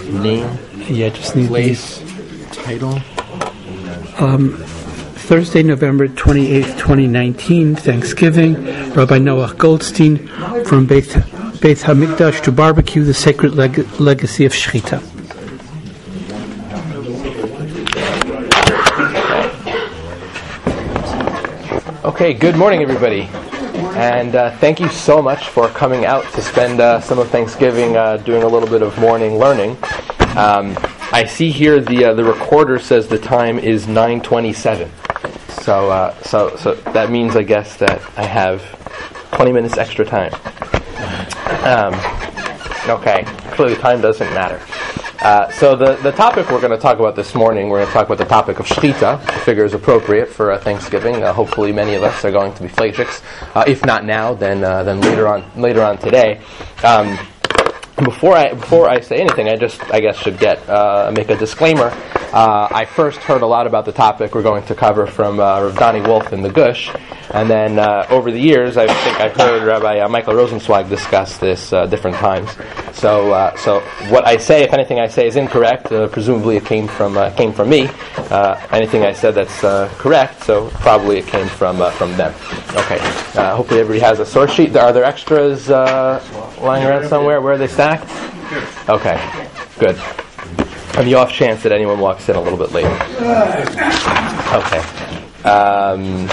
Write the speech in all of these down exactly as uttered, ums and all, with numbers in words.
Name? Yeah, just need place, title. Um, Thursday, November twenty-eighth, twenty nineteen, Thanksgiving. Rabbi Noah Goldstein from Beit, Beit HaMikdash to barbecue the sacred leg- legacy of Shechita. Okay, good morning, everybody. And uh, thank you so much for coming out to spend uh, some of Thanksgiving uh, doing a little bit of morning learning. Um, I see here the uh, the recorder says the time is nine twenty-seven. So, uh, so, so that means, I guess, that I have twenty minutes extra time. Um, okay, clearly time doesn't matter. Uh, so the, the topic we're going to talk about this morning, we're going to talk about the topic of Shechita, which I figure is appropriate for uh, Thanksgiving. Uh, hopefully many of us are going to be fleishiks. Uh, if not now, then uh, then later on later on today. Um, Before I before I say anything, I just I guess should get uh, make a disclaimer. Uh, I first heard a lot about the topic we're going to cover from uh, Rav Donnie Wolf in the Gush, and then uh, over the years, I think I've heard Rabbi uh, Michael Rosenzweig discuss this uh, different times. So uh, so what I say, if anything I say is incorrect, uh, presumably it came from uh, came from me. Uh, anything I said that's uh, correct, so probably it came from uh, from them. Okay. Uh, hopefully everybody has a source sheet. Are there extras uh, lying around somewhere? Where are they stacked? Okay, good. On the off chance that anyone walks in a little bit later. Okay. Um,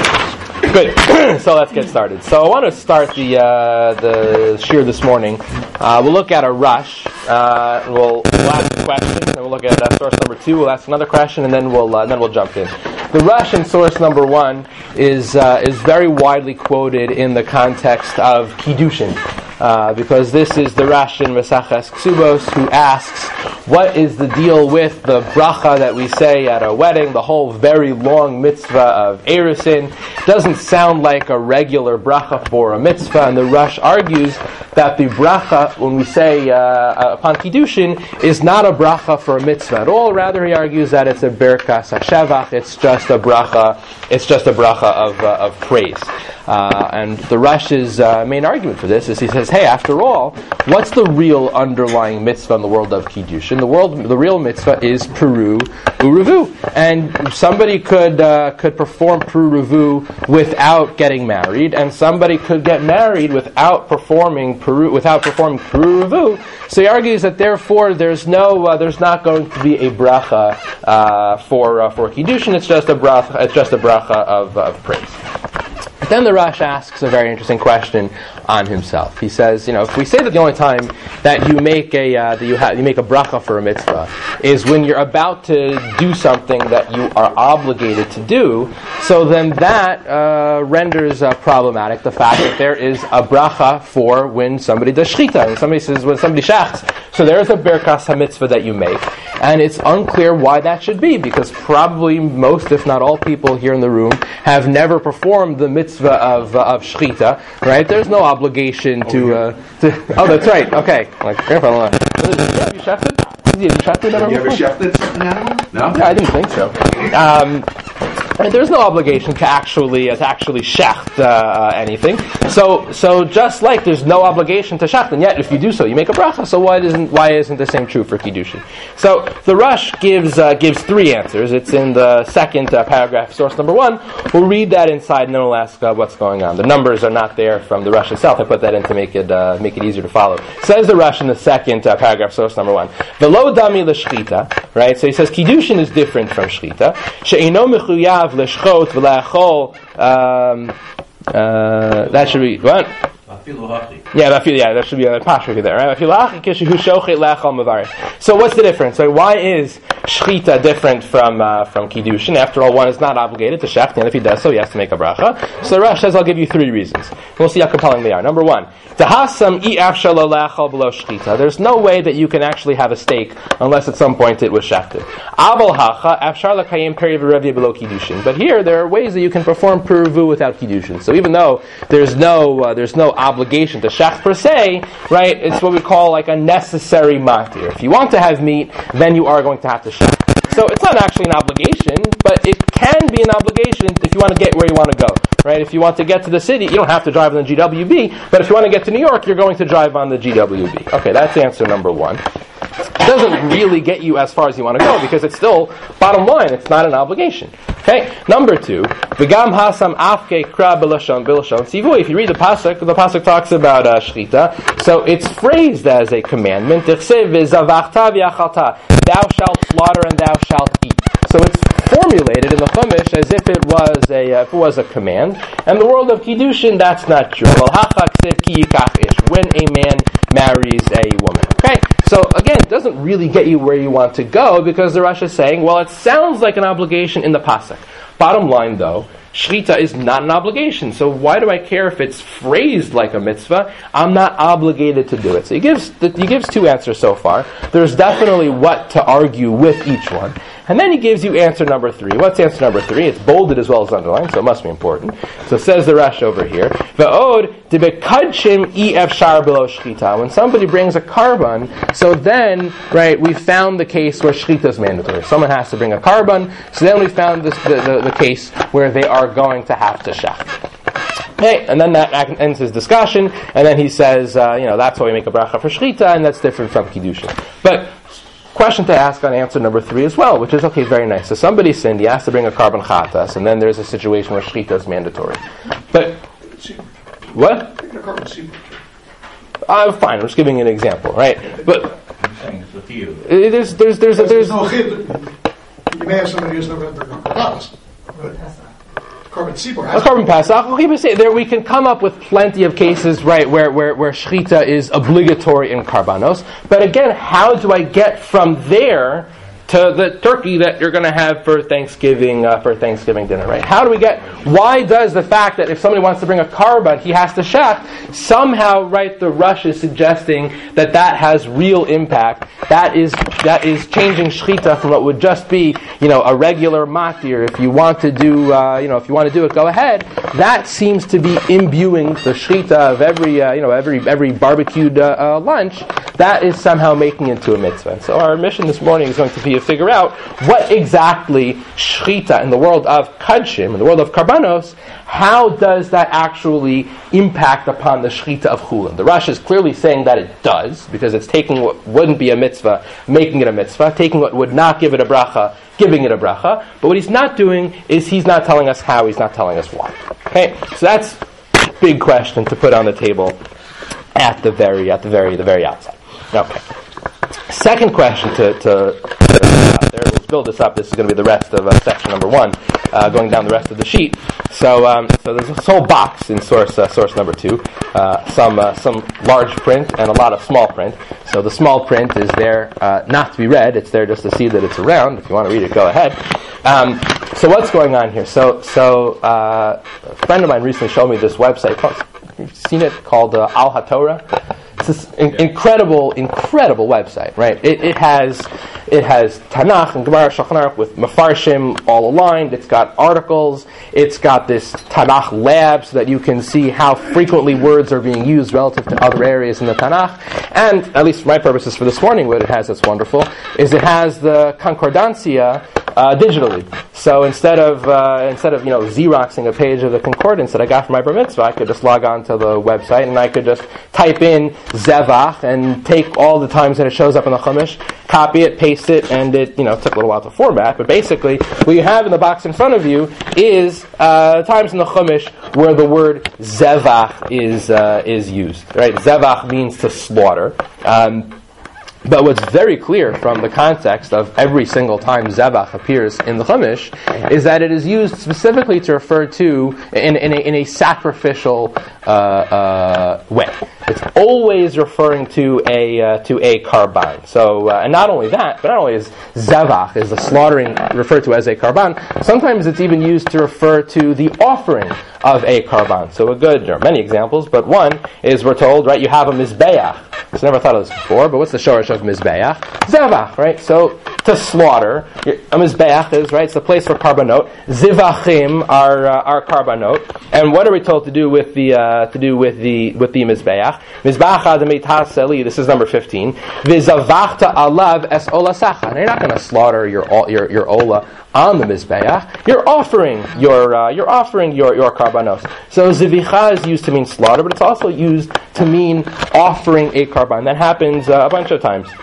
good. So let's get started. So I want to start the uh, the shir this morning. Uh, we'll look at a rush. Uh, we'll, we'll ask a question, and then we'll look at uh, source number two. We'll ask another question, and then we'll uh, then we'll jump in. The rush in source number one is uh, is very widely quoted in the context of Kiddushin. Uh, because this is the Rash in Maseches Ksubos who asks, what is the deal with the bracha that we say at a wedding, the whole very long mitzvah of Erusin? Doesn't sound like a regular bracha for a mitzvah, and the Rash argues that the bracha, when we say uh, upon Kiddushin, is not a bracha for a mitzvah at all. Rather, he argues that it's a berkas hashevach. It's just a bracha. It's just a bracha of uh, of praise. Uh, and the Rash's uh, main argument for this is he says, hey, after all, what's the real underlying mitzvah in the world of Kiddushin? The world, the real mitzvah is Peru Uruvu, and somebody could uh, could perform Peru Uruvu without getting married, and somebody could get married without performing Peru without performing Peru Uruvu. So he argues that therefore there's no uh, there's not going to be a bracha uh, for uh, for Kiddushin. It's just a bracha. It's just a bracha of, of praise. But then the Rash asks a very interesting question on himself. He says, you know, if we say that the only time that you make a uh, that you have you make a bracha for a mitzvah is when you're about to do something that you are obligated to do, so then that uh, renders uh, problematic the fact that there is a bracha for when somebody does shechita, and somebody says when somebody shechs. So there is a berkas hamitzvah that you make, and it's unclear why that should be, because probably most, if not all, people here in the room have never performed the mitzvah of uh, of shechita, right? There's no obligation to, uh, to. Oh, that's right. Okay. Like, careful. Have you shechted? Have you shechted? Have you ever shechted an animal? No. Yeah, I didn't think so. Um, And there's no obligation to actually uh, to actually shecht uh, uh, anything. So so just like there's no obligation to shecht, and yet if you do so, you make a bracha. So why isn't why isn't the same true for Kiddushin? So the Rush gives uh, gives three answers. It's in the second uh, paragraph, source number one. We'll read that inside, and then we'll ask uh, what's going on. The numbers are not there from the Rush itself. I put that in to make it uh, make it easier to follow. Says the Rush in the second uh, paragraph, source number one. V'lo dami l'shchita, right? So he says Kiddushin is different from shchita. She'ino mechuyav l'shchot v'la'achol. Um, uh, that should be what? Yeah, that feel, yeah, that should be a pasuk there, right? So what's the difference? So why is shchita different from uh, from kiddushin? After all, one is not obligated to shecht, and if he does so, he has to make a bracha. So the Rash says, I'll give you three reasons. We'll see how compelling they are. Number one, there's no way that you can actually have a steak unless at some point it was shechted. But here, there are ways that you can perform peruvu without kiddushin. So even though there's no uh, there's no obligation to shecht per se, right? It's what we call like a necessary matir. If you want to have meat, then you are going to have to shecht. So it's not actually an obligation, but it can be an obligation if you want to get where you want to go, right? If you want to get to the city, you don't have to drive on the G W B, but if you want to get to New York, you're going to drive on the G W B. Okay, that's answer number one. it doesn't really get you as far as you want to go because it's still, bottom line, it's not an obligation. Okay, number two, v'gam hasam afke kra b'lashon b'lashon tzivu. If you read the pasuk, the pasuk talks about uh, shchita, so it's phrased as a commandment. Tichsev v'zavachta v'achalta. Thou shalt slaughter and thou shalt eat. So it's formulated in the Chumash as if it was a uh, if it was a command. And the world of Kiddushin, that's not true. When a man marries a woman. Okay, so again, it doesn't really get you where you want to go because the Rosh is saying, well, it sounds like an obligation in the pasuk. Bottom line, though, shchita is not an obligation. So why do I care if it's phrased like a mitzvah? I'm not obligated to do it. So he gives he gives two answers so far. There's definitely what to argue with each one. And then he gives you answer number three. What's answer number three? It's bolded as well as underlined, so it must be important. So says the Rashi over here, V'od debekadshim i efshar below shchita. When somebody brings a karban, so then, right, we found the case where shchita is mandatory. Someone has to bring a karban, so then we found this, the, the, the case where they are going to have to shech. Okay, and then that ends his discussion, and then he says, uh, you know, that's why we make a bracha for shchita, and that's different from kiddushin. But question to ask on answer number three as well, which is, okay, very nice. So somebody sinned, he has to bring a karban chatas, and then there's a situation where shchita is mandatory. But, what? I'm uh, fine, I'm just giving you an example, right? But, I'm saying it's with you. There's, there's, there's, there's, there's no chid. You may have somebody who's never been karban Carbon Tzibor. A carbon Pesach. Okay, but say there we can come up with plenty of cases, right, where, where, where shchita is obligatory in karbanos. But again, how do I get from there to the turkey that you're going to have for Thanksgiving uh, for Thanksgiving dinner, right? How do we get? Why does the fact that if somebody wants to bring a karban, he has to shech, somehow, right? The Rush is suggesting that that has real impact. That is that is changing shchita from what would just be, you know, a regular matir. If you want to do, uh, you know, if you want to do it, go ahead. That seems to be imbuing the shchita of every, uh, you know, every every barbecued uh, uh, lunch. That is somehow making it into a mitzvah. So our mission this morning is going to be to figure out what exactly shchita in the world of kadshim, in the world of karbanos, how does that actually impact upon the shchita of chulin? The Rosh is clearly saying that it does, because it's taking what wouldn't be a mitzvah, making it a mitzvah, taking what would not give it a bracha, giving it a bracha. But what he's not doing is he's not telling us how, he's not telling us why. Okay, so that's a big question to put on the table at the very, at the very, the very outset. Okay. Second question to, to, to out there. Let's build this up. This is going to be the rest of uh, section number one, uh, going down the rest of the sheet. So, um, so there's this whole box in source uh, source number two. Uh, some uh, some large print and a lot of small print. So the small print is there uh, not to be read. It's there just to see that it's around. If you want to read it, go ahead. Um, so what's going on here? So so uh, a friend of mine recently showed me this website. You've seen it, called uh, Al HaTorah. It's this in- incredible, incredible website, right? It, it has it has Tanakh and Gemara Shulchan Aruch with Mefarshim all aligned. It's got articles. It's got this Tanakh lab so that you can see how frequently words are being used relative to other areas in the Tanakh. And, at least for my purposes for this morning, what it has that's wonderful is it has the Concordancia Uh, digitally. So instead of uh, instead of you know Xeroxing a page of the concordance that I got from my bar mitzvah, I could just log on to the website and I could just type in Zevach and take all the times that it shows up in the Chumash, copy it, paste it, and it you know took a little while to format. But basically, what you have in the box in front of you is uh, times in the Chumash where the word Zevach is uh, is used. Right? Zevach means to slaughter. Um, But what's very clear from the context of every single time Zevach appears in the Chumash is that it is used specifically to refer to in, in, a, in a sacrificial uh, uh, way. It's always referring to a uh, to a karban. So, uh, and not only that, but not only is Zevach, is the slaughtering referred to as a karban, sometimes it's even used to refer to the offering of a karban. So a good, there are many examples, but one is we're told, right, you have a mizbeach. I've never thought of this before, but what's the shorish of mizbeach? Zevach, right? So to slaughter, a mizbeach is, right, it's the place for karbanot. Zivachim are uh, are karbanot. And what are we told to do with the uh, to do with the with the mizbeach? Mizbeach adamitaseli. This is number fifteen. Vizavachta alav es olasacha. You're not going to slaughter your your your ola on the mizbeach. You're offering your uh, you're offering your your karbanos. So zivicha is used to mean slaughter, but it's also used to mean offering a karban. That happens uh, a bunch of times.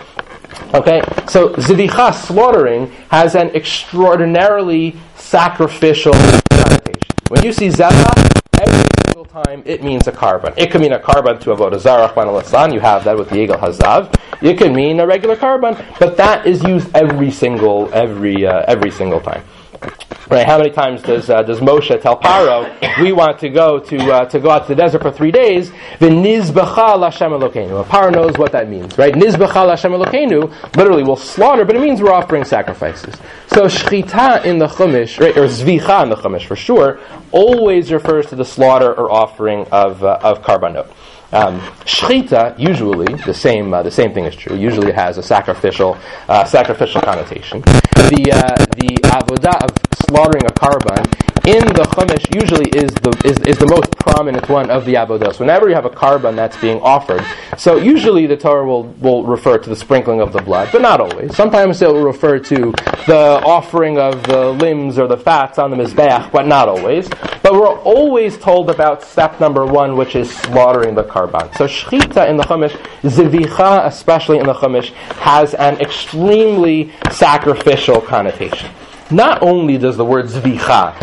Okay, so zivicha, slaughtering, has an extraordinarily sacrificial connotation. When you see zebach, every single time it means a carbon. It could mean a carbon to avodah zarah, Rachmana litzlan. You have that with the Egel Hazav. It could mean a regular carbon, but that is used every single every uh, every single time. Right? How many times does uh, does Moshe tell Paro, we want to go to uh, to go out to the desert for three days? V'nizbecha l'Hashem Elokeinu. Well, Paro knows what that means, right? Nizbecha l'Hashem Elokeinu literally will slaughter, but it means we're offering sacrifices. So shchita in the Chumash, right, or zvicha in the Chumash for sure, always refers to the slaughter or offering of uh, of karbanot. Um, shchita, usually the same uh, the same thing is true. Usually has a sacrificial uh, sacrificial connotation. The uh, the avodah of slaughtering a carbon in the Chumash usually is the is, is the most prominent one of the avodos. Whenever you have a carbon that's being offered, so usually the Torah will, will refer to the sprinkling of the blood, but not always. Sometimes it will refer to the offering of the limbs or the fats on the mizbeach, but not always. But we're always told about step number one, which is slaughtering the carbon. So shchita in the Chumash, zivicha especially in the Chumash, has an extremely sacrificial connotation. Not only does the word zvicha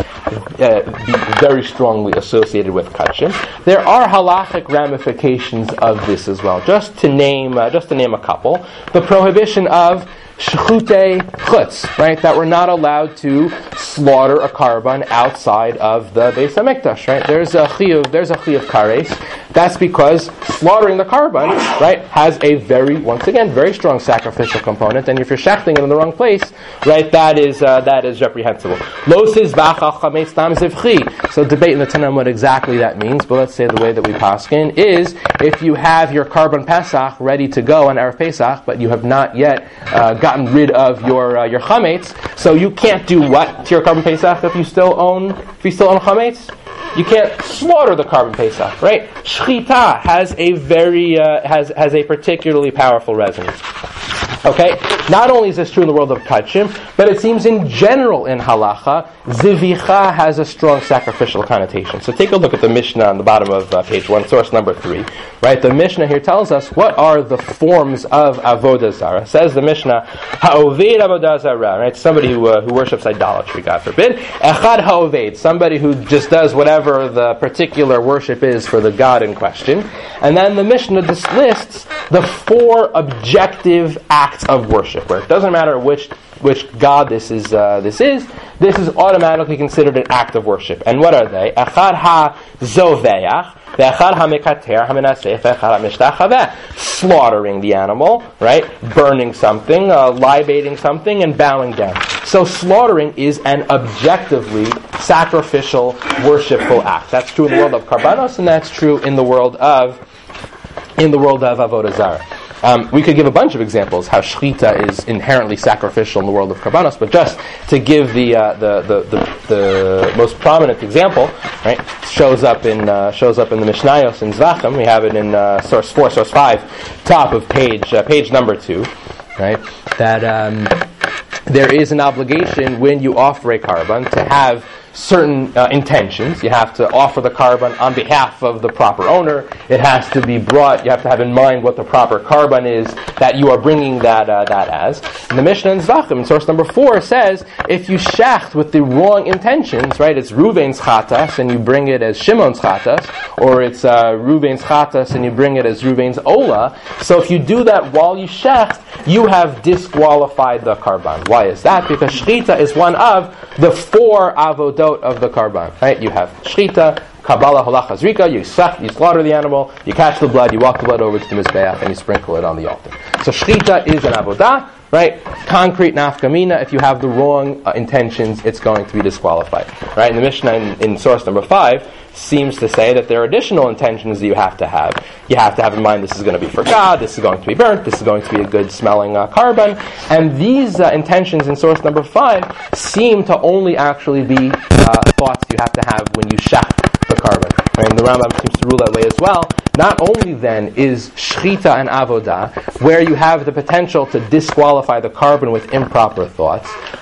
uh, be very strongly associated with kachim, there are halachic ramifications of this as well. Just to name, uh, just to name a couple, the prohibition of shchutei chutz, right? That we're not allowed to slaughter a carbon outside of the Beis Hamikdash, right? There's a chiyuv, there's a chiyuv kares. That's because slaughtering the carbon, right, has a very, once again, very strong sacrificial component. And if you're shechting it in the wrong place, right, that is uh, that is reprehensible. Lo sizvach chametz tam zivchi. So debate in the Tanam what exactly that means. But let's say the way that we paskin is if you have your carbon pesach ready to go on Erev Pesach, but you have not yet uh, gotten rid of your uh, your chametz, so you can't do what to your carbon pesach if you still own if you still own chametz. You can't slaughter the carbon pesach, right? Shchita has a very uh, has has a particularly powerful resonance. Okay, not only is this true in the world of kachim, but it seems in general in halacha, zivicha has a strong sacrificial connotation. So take a look at the Mishnah on the bottom of uh, page one, source number three. Right, the Mishnah here tells us what are the forms of avodah zarah. Says the Mishnah, ha'oved avodah zarah. Right, somebody who uh, who worships idolatry, God forbid. Echad ha'oved, somebody who just does whatever the particular worship is for the god in question. And then the Mishnah just lists the four objective acts of worship, where it doesn't matter which which god this is. Uh, this is this is automatically considered an act of worship. And what are they? Echad ha-zoveach, ve'echad ha-mekater, ha-menaseh, ve'echad ha-mishtachaveh. Slaughtering the animal, right? Burning something, uh, libating something, and bowing down. So slaughtering is an objectively sacrificial, worshipful act. That's true in the world of karbanos, and that's true in the world of in the world of avodah zarah. Um, we could give a bunch of examples how shchita is inherently sacrificial in the world of karbanos, but just to give the uh, the, the, the the most prominent example, right, shows up in uh, shows up in the Mishnayos in Zvachim. We have it in uh, source four, source five, top of page uh, page number two, right? That um, there is an obligation when you offer a carbon to have certain uh, intentions. You have to offer the carbon on behalf of the proper owner. It has to be brought, you have to have in mind what the proper carbon is that you are bringing that uh, that as. And the Mishnah in Zvachim, in source number four, says, if you shecht with the wrong intentions, right, it's Ruvain's chatas and you bring it as Shimon's chatas, or it's uh, Ruvain's chatas and you bring it as Ruvain's ola, so if you do that while you shecht, you have disqualified the carbon. Why is that? Because shchita is one of the four avodot of the carbon, right? You have shchita, kabbalah, halacha, zrika, you, sach, you slaughter the animal, you catch the blood, you walk the blood over to the mizbeach, and you sprinkle it on the altar. So shchita is an avodah, right? Concrete nafkamina. If you have the wrong uh, intentions, it's going to be disqualified, right? And the Mishnah in, in source number five seems to say that there are additional intentions that you have to have. You have to have in mind this is going to be for God, this is going to be burnt, this is going to be a good smelling uh, carbon, and these uh, intentions in source number five seem to only actually be uh, thoughts you have to have when you shech the carbon. Right? And the Rambam seems to rule that way as well. Not only then is shchita and avodah, where you have the potential to disqualify the carbon with improper thoughts,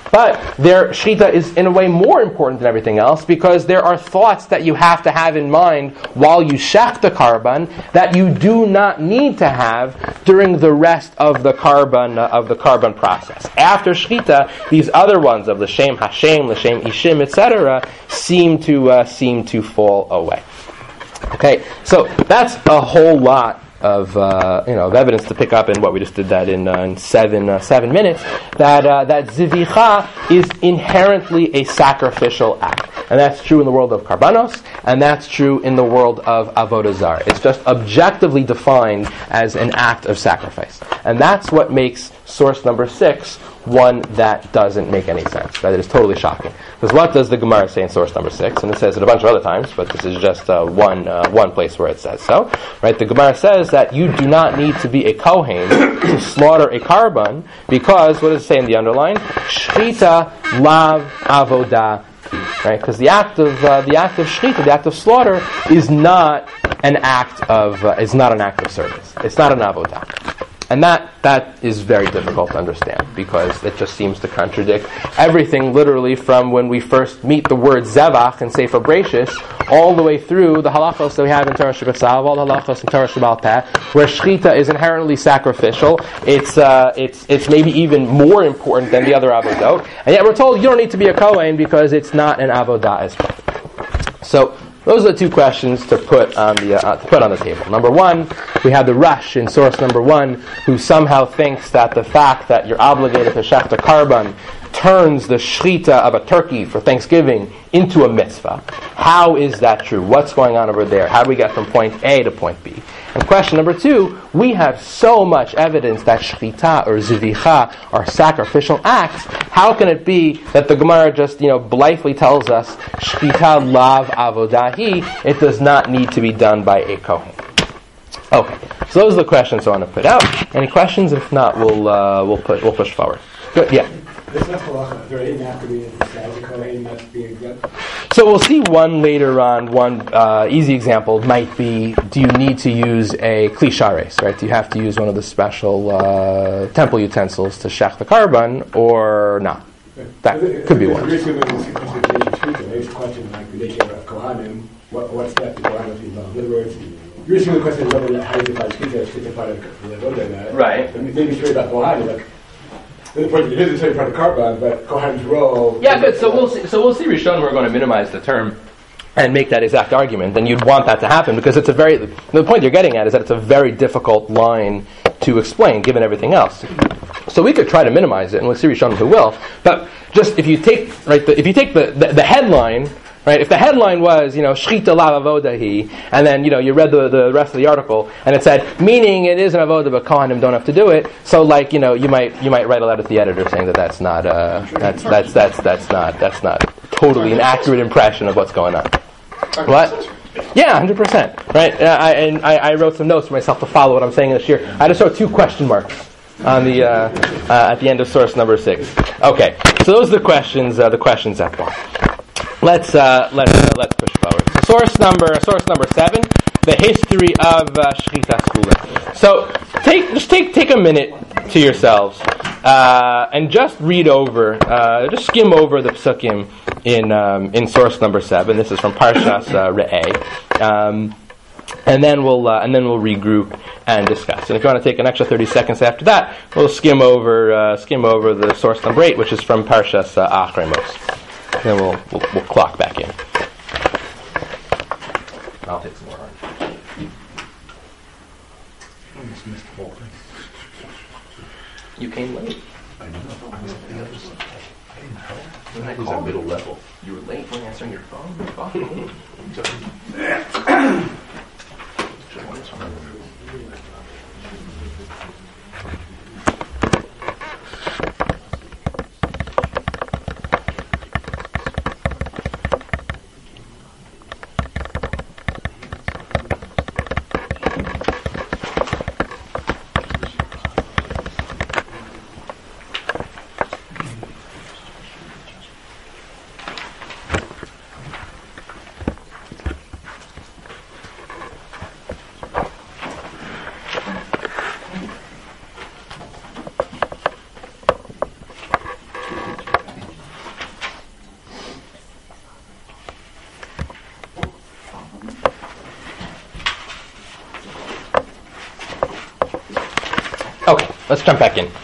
But their shechita is in a way more important than everything else because there are thoughts that you have to have in mind while you shech the karban that you do not need to have during the rest of the karban uh, of the karban process. After shechita, these other ones of l'shem Hashem, l'shem Ishim, et cetera, seem to uh, seem to fall away. Okay, so that's a whole lot of uh, you know of evidence to pick up in what we just did that in, uh, in seven uh, seven minutes. That uh, that zivicha is inherently a sacrificial act, and that's true in the world of karbanos, and that's true in the world of avodah zarah. It's just objectively defined as an act of sacrifice, and that's what makes source number six one that doesn't make any sense. Right? It is totally shocking. Because what does the Gemara say in source number six? And it says it a bunch of other times, but this is just uh, one uh, one place where it says so. Right? The Gemara says that you do not need to be a kohen to slaughter a karban because what does it say in the underline? Shchita lav avodah. Right? Because the act of uh, the act of shchita, the act of slaughter, is not an act of uh, is not an act of service. It's not an avodah. And that that is very difficult to understand because it just seems to contradict everything literally from when we first meet the word zevach in Sefer Breishis all the way through the halachos that we have in Torah Shabbat, all the halachos in Torah Shabbat Peh, where shechita is inherently sacrificial. It's uh, it's it's maybe even more important than the other avodot, and yet we're told you don't need to be a kohen because it's not an avodah as well. So those are the two questions to put on the uh, to put on the table. Number one, we have the Rush in source number one, who somehow thinks that the fact that you're obligated to shech the karban turns the shechita of a turkey for Thanksgiving into a mitzvah. How is that true? What's going on over there? How do we get from point A to point B? And question number two, we have so much evidence that shechita or zivicha are sacrificial acts. How can it be that the Gemara just, you know, blithely tells us shechita lav avodahi? It does not need to be done by a kohen. Okay, so those are the questions I want to put out. Any questions? If not, we'll uh, we'll put we'll push forward. Good, yeah. So we'll see one later on. One uh, easy example might be: do you need to use a kli shares, right? Do you have to use one of the special uh, temple utensils to shech the karban, or not? That could be one. What's that? In other words, you're asking the question of whether how you define shechita, shechita part of the avodah. Right. Maybe straight about kohanim, like. The point it is a certain part of karban, but kohan's role. Yeah, good. So we'll see. So we'll see. Rishon, we're going to minimize the term and make that exact argument. Then you'd want that to happen because it's a very. The point you're getting at is that it's a very difficult line to explain, given everything else. So we could try to minimize it, and we'll see Rishon who will. But just if you take right, the, if you take the, the, the headline. Right? If the headline was, you know, shechita lav avodahi, and then, you know, you read the, the rest of the article, and it said, meaning it is an avodah, but kohanim don't have to do it. So, like, you know, you might you might write a letter to the editor saying that that's not uh, that's that's that's that's not that's not totally an accurate impression of what's going on. What? Yeah, one hundred percent. Right? Uh, I, and I, I wrote some notes for myself to follow what I'm saying this year. I just wrote two question marks on the uh, uh, at the end of source number six. Okay, so those are the questions. Uh, the questions at bar. Let's uh, let's uh, let's push forward. So source number source number seven, the history of uh, shechita schula. So take just take take a minute to yourselves uh, and just read over, uh, just skim over the psukim in um, in source number seven. This is from Parshas uh, Re'eh, um, and then we'll uh, and then we'll regroup and discuss. And if you want to take an extra thirty seconds after that, we'll skim over uh, skim over the source number eight, which is from Parshas uh, Achrei Mos. Then we'll, we'll we'll clock back in. I'll take some more. You came late. I know. I was at the other side. I didn't know. When I called middle level, you were late when answering your phone. Your phone. let's jump back in.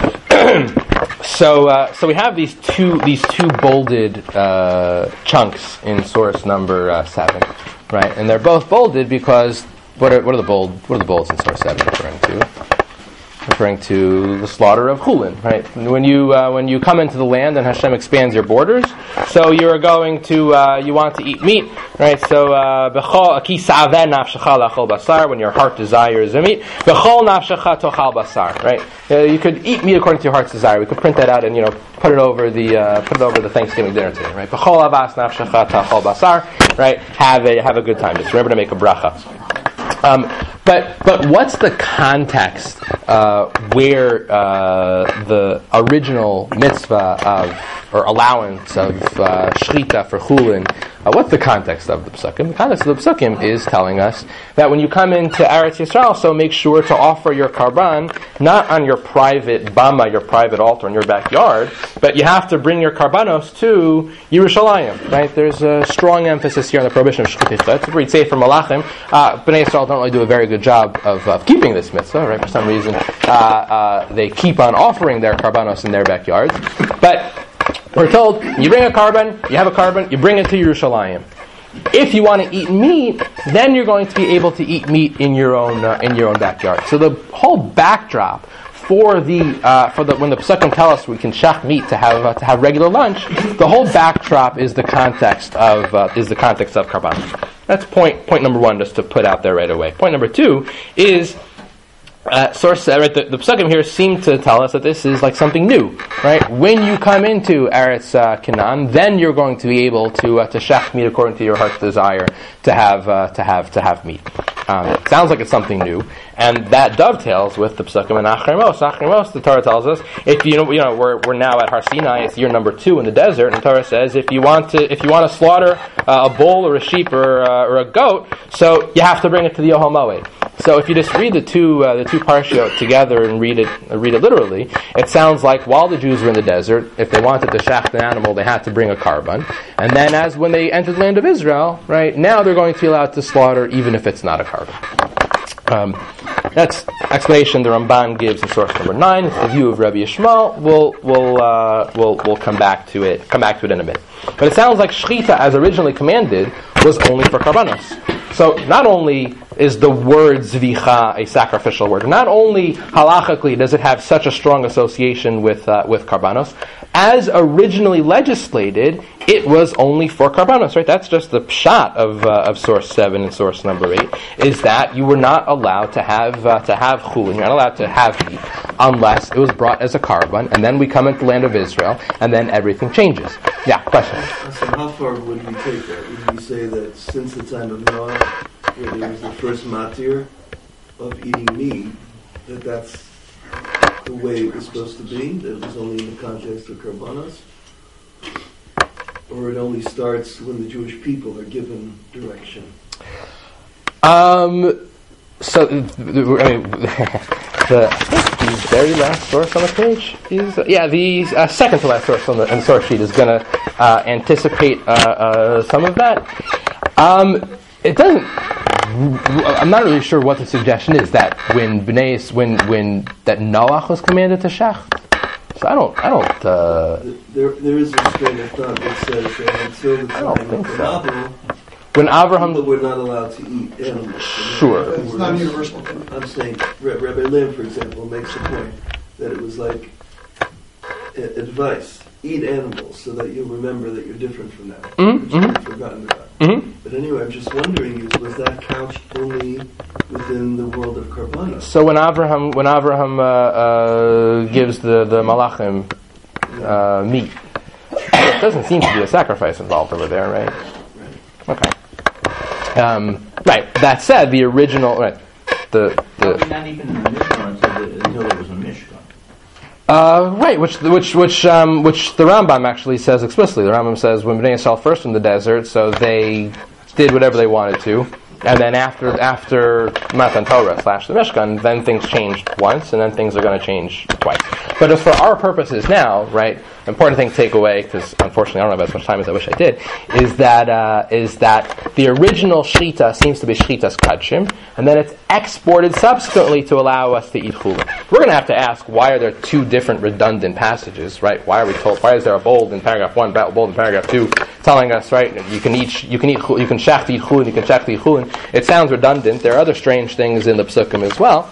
so, uh, so we have these two these two bolded uh, chunks in source number uh, seven, right? And they're both bolded because what are what are the bold what are the bolds in source seven referring to? Referring to the slaughter of Chulin, right? When you uh, when you come into the land and Hashem expands your borders, so you're going to uh, you want to eat meat, right? So bechol ki sa'aveh nafshecha lachol basar, when your heart desires the meat, bechol nafshecha tochal basar, right? Uh, you could eat meat according to your heart's desire. We could print that out and you know put it over the uh, put it over the Thanksgiving dinner today, right? Bechol avas nafshecha tochal basar, right? Have a have a good time. Just remember to make a bracha. Um, but but what's the context uh, where uh, the original mitzvah of or allowance of uh, shechita for chulin? Uh, what's the context of the psukim? The context of the psukim is telling us that when you come into Eretz Yisrael, so make sure to offer your karban not on your private bama, your private altar in your backyard, but you have to bring your karbanos to Yerushalayim. Right? There's a strong emphasis here on the prohibition of shechita. It's a great say from Malachim. Uh, Bnei Yisrael don't really do a very good job of, of keeping this mitzvah. Right? For some reason, uh, uh, they keep on offering their karbanos in their backyards, but we're told, you bring a carbon, you have a carbon, you bring it to Yerushalayim. If you want to eat meat, then you're going to be able to eat meat in your own uh, in your own backyard. So the whole backdrop for the uh, for the when the Pesukim tell us we can shach meat to have uh, to have regular lunch, the whole backdrop is the context of uh, is the context of karban. That's point point number one, just to put out there right away. Point number two is. Uh, source, uh, right, the, the Pesukim here seem to tell us that this is like something new, right? When you come into Eretz uh, Canaan, then you're going to be able to uh, to shech meat according to your heart's desire to have uh, to have to have meat. Um, it sounds like it's something new, and that dovetails with the Pesukim in Acharei Mos. Acharei Mos, the Torah tells us, if you know, you know, we're we're now at Har Sinai, it's year number two in the desert, and the Torah says if you want to if you want to slaughter uh, a bull or a sheep or uh, or a goat, so you have to bring it to the Ohel Moed. So if you just read the two uh, the two parshiot together and read it uh, read it literally, it sounds like while the Jews were in the desert, if they wanted to shacht an animal, they had to bring a carbon. And then as when they entered the land of Israel, right, now they're going to be allowed to slaughter even if it's not a carbon. Um, that's explanation the Ramban gives in source number nine. It's the view of Rabbi Yishmael. We'll we'll uh, we'll we'll come back to it come back to it in a minute. But it sounds like shechita, as originally commanded, was only for karbanos. So not only is the word zvicha a sacrificial word, not only halachically does it have such a strong association with uh, with karbanos, as originally legislated, it was only for karbanos. Right? That's just the pshat of uh, of source seven and source number eight. Is that you were not allowed to have uh, to have chulin, you're not allowed to have meat unless it was brought as a karban, and then we come into the land of Israel, and then everything changes. Yeah, question. So how far would we take that? Would we say that since the time of Noah, where there was the first matir of eating meat, that that's the way it was supposed to be, that it was only in the context of karbanos? Or it only starts when the Jewish people are given direction? Um, so, I mean, the, I think the very last source on the page is, uh, yeah, the uh, second to last source on the, on the source sheet is going to uh, anticipate uh, uh, some of that. Um, it doesn't, I'm not really sure what the suggestion is, that when Bnei, when, when, that Noach was commanded to shecht. So I don't, I don't, uh... There, there is a strain of thought that says that until the time of the so. Avraham, when Avraham, people were not allowed to eat animals. Sure. It's not universal. I'm saying, Rabbi Lim, for example, makes a point that it was like a- advice: eat animals so that you'll remember that you're different from them, mm-hmm. which you've forgotten about. Mm-hmm. But anyway, I'm just wondering: is was that couched only within the world of karbanos? So when Avraham, when Avraham uh, uh, gives the the malachim uh, meat, it doesn't seem to be a sacrifice involved over there, right? Right. Okay. Um, right. That said, the original, right? The the. Not even in the Mishkan until, the, until there was a Mishkan. Uh, right, which which which um, which the Rambam actually says explicitly. The Rambam says when Bnei Yisrael first in the desert, so they did whatever they wanted to, and then after after Matan Torah slash the Mishkan, then things changed once, and then things are going to change twice. But as for our purposes now, right, important thing to take away, because unfortunately I don't have as much time as I wish I did, is that uh, is that the original Shechita seems to be Shechitas Kadshim, and then it's exported subsequently to allow us to eat chulin. We're going to have to ask, why are there two different redundant passages, right? Why are we told? Why is there a bold in paragraph one, bold in paragraph two, telling us, right, you can eat, you can eat, you can shech to eat chulin, you can shech to eat chulin. It sounds redundant. There are other strange things in the psukim as well.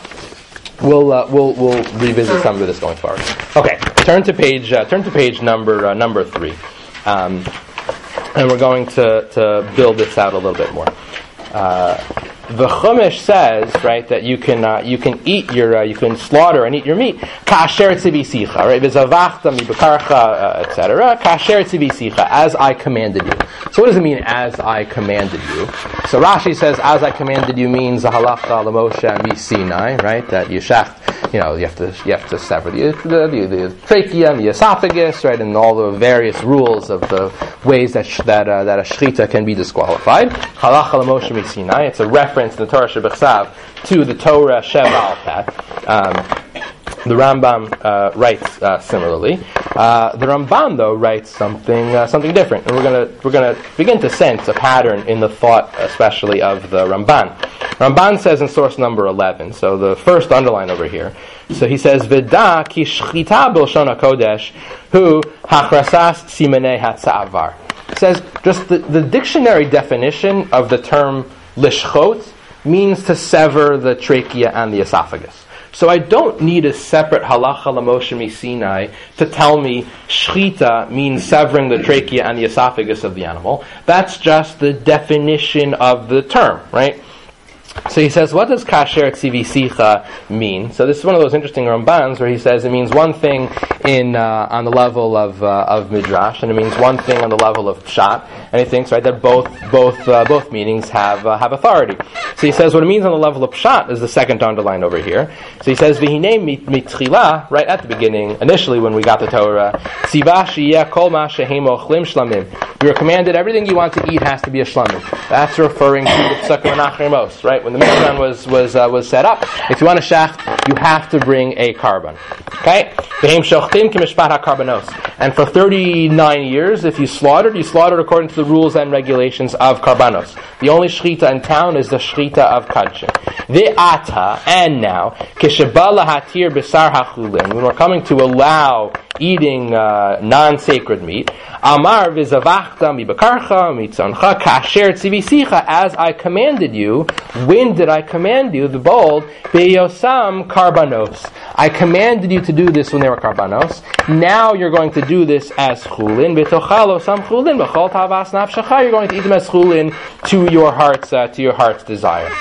We'll uh, we'll we'll revisit some of this going forward. Okay, turn to page uh, turn to page number uh, number three, um, and we're going to to build this out a little bit more. Uh, The Chumash says, right, that you can uh, you can eat your uh, you can slaughter and eat your meat kasher tzivisicha, right? V'zavachta mibekarcha, et cetera. Kasher tzivisicha, as I commanded you. So what does it mean, as I commanded you? So Rashi says, as I commanded you means the halacha l'Moshe miSinai, right? That you shacht, you know, you have to you have to sever the the, the, the trachea and the esophagus, right, and all the various rules of the ways that sh- that uh, that a shechita can be disqualified. Halacha l'Moshe miSinai. It's a reference in the Torah Shebechsav to the Torah Sheval Pet. Um, the Rambam uh, writes uh, similarly. Uh, the Ramban, though, writes something uh, something different, and we're gonna we're gonna begin to sense a pattern in the thought, especially of the Ramban. Ramban says in source number eleven, so the first underline over here. So he says, "V'da ki shchita b'lshon hakodesh hu hachrasas simenei hatza'avar." It says just the, the dictionary definition of the term lishchot means to sever the trachea and the esophagus. So I don't need a separate halacha l'Moshe miSinai to tell me shchita means severing the trachea and the esophagus of the animal. That's just the definition of the term, right? So he says, what does kasher tzivisicha mean? So this is one of those interesting Rambans where he says it means one thing in uh, on the level of uh, of midrash, and it means one thing on the level of pshat, and he thinks, right, that both both uh, both meanings have uh, have authority. So he says what it means on the level of pshat is the second underline over here. So he says v'hinei mitchila, right at the beginning, initially when we got the Torah, tzivah sheyeh kol ma shehem ochlim shlamim. We were commanded everything you want to eat has to be a shlamim. That's referring to the psukim anachrimos, right? When the Mishkan was was uh, was set up, if you want to shacht, you have to bring a carbon. Okay, and for thirty-nine years, if you slaughtered, you slaughtered according to the rules and regulations of karbanos. The only shechita in town is the shechita of kadshim. The ata, and now kishebala hatir besar hachulin, when we're coming to allow eating uh, non-sacred meat, amar v'zavachta mibekarcha mitzoncha kasher tzivisicha, as I commanded you. When did I command you? The bold beyosam karbanos. I commanded you to do this when they were karbanos. Now you're going to do this as chulin. Betochalo sam chulin b'chol tavas nafshecha. You're going to eat them as chulin to your heart's uh, to your heart's desire.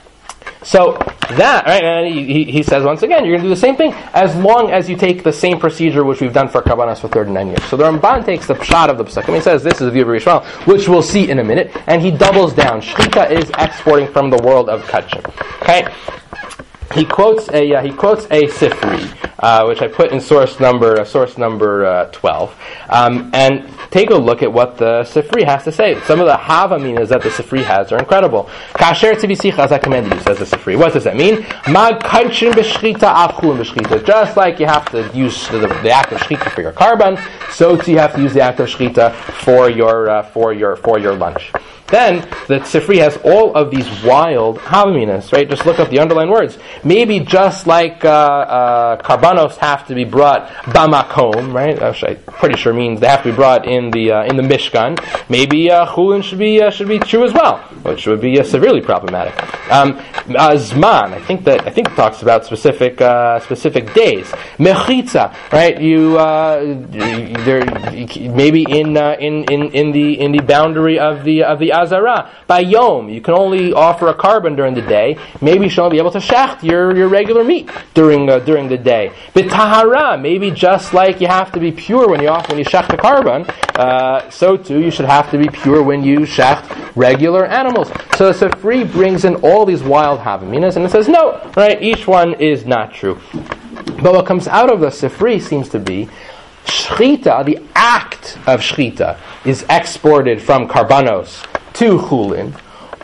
So that, right, and he, he says once again, you're going to do the same thing as long as you take the same procedure which we've done for Karbanos for thirty-nine years. So the Ramban takes the pshat of the psukim. He says this is the view of Rishon, which we'll see in a minute, and he doubles down. Shechita is exporting from the world of Kadshim. Okay, he quotes a uh, he quotes a Sifri, uh, which I put in source number uh, source number uh, twelve, um, and take a look at what the Sifri has to say. Some of the havaminas that the Sifri has are incredible. Kasher tzivisicha, as I commanded you, says the Sifri. What does that mean? Mag kadshin b'shchita avchulin b'shchita. Just like you have to use the, the act of shchita for your carbon, so too you have to use the act of shchita for your uh, for your for your lunch. Then the Sifri has all of these wild havaminas, right? Just look up the underlined words. Maybe just like uh, uh, karbanos have to be brought bamakom, right? Which I'm pretty sure means they have to be brought in the uh, in the Mishkan. Maybe uh, chulin should be uh, should be true as well, which would be uh, severely problematic. Um, uh, Zman, I think that I think it talks about specific uh, specific days. Mechitza, right? You uh, there maybe in uh, in in in the in the boundary of the of the Azara. By Yom, you can only offer a carbon during the day. Maybe you should only be able to shacht your, your regular meat during uh, during the day. B'tahara, maybe just like you have to be pure when you offer when you shacht a carbon, uh, so too you should have to be pure when you shacht regular animals. So the Sifri brings in all these wild havaminas, and it says no, right? Each one is not true. But what comes out of the Sifri seems to be shchita, the act of shchita, is exported from karbanos to chulin,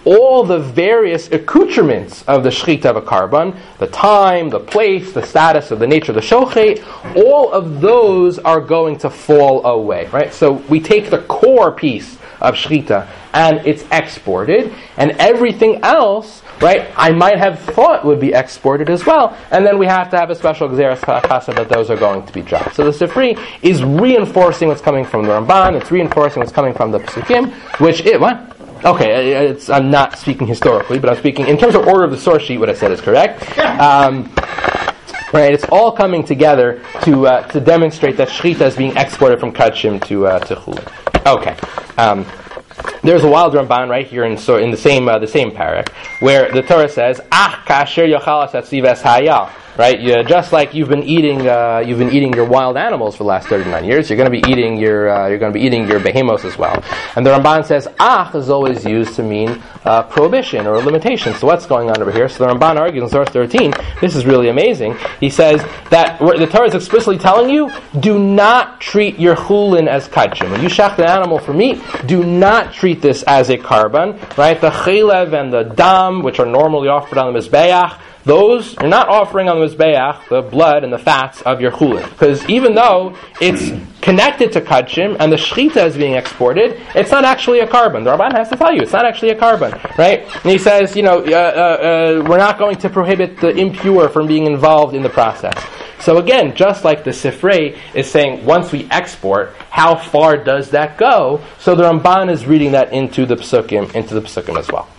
all the various accoutrements of the shechita of a karban, the time, the place, the status of the nature of the shochet, all of those are going to fall away, right? So we take the core piece of shechita and it's exported, and everything else, right, I might have thought would be exported as well, and then we have to have a special gzeras chasa that those are going to be dropped. So the Sifri is reinforcing what's coming from the Ramban, it's reinforcing what's coming from the Pesukim, which it, what? Okay, it's, I'm not speaking historically, but I'm speaking in terms of order of the source sheet, what I said is correct. Um, right, it's all coming together to uh, to demonstrate that shechita is being exported from Kachim to uh, to Chulin. Okay. Um, There's a wild Ramban right here in so in the same uh, the same parak where the Torah says, "Ah, kasher yochalas atzives hayal." Right, you, just like you've been eating uh, you've been eating your wild animals for the last thirty-nine years, you're going to be eating your uh, you're going to be eating your behemoths as well. And the Ramban says, "Ah" is always used to mean uh, prohibition or limitation. So what's going on over here? So the Ramban argues in source thirteen. This is really amazing. He says that the Torah is explicitly telling you, do not treat your chulin as kachim. When you shach an animal for meat, do not treat this as a karban. Right, the chelev and the dam, which are normally offered on the mizbeach, those, you're not offering on the Mizbeach the blood and the fats of your chulin. Because even though it's connected to Kachim and the Shechita is being exported, it's not actually a carbon. The Ramban has to tell you, it's not actually a carbon. Right? And he says, you know, uh, uh, uh, we're not going to prohibit the impure from being involved in the process. So again, just like the Sifrei is saying, once we export, how far does that go? So the Ramban is reading that into the Pesukim, into the Pesukim as well.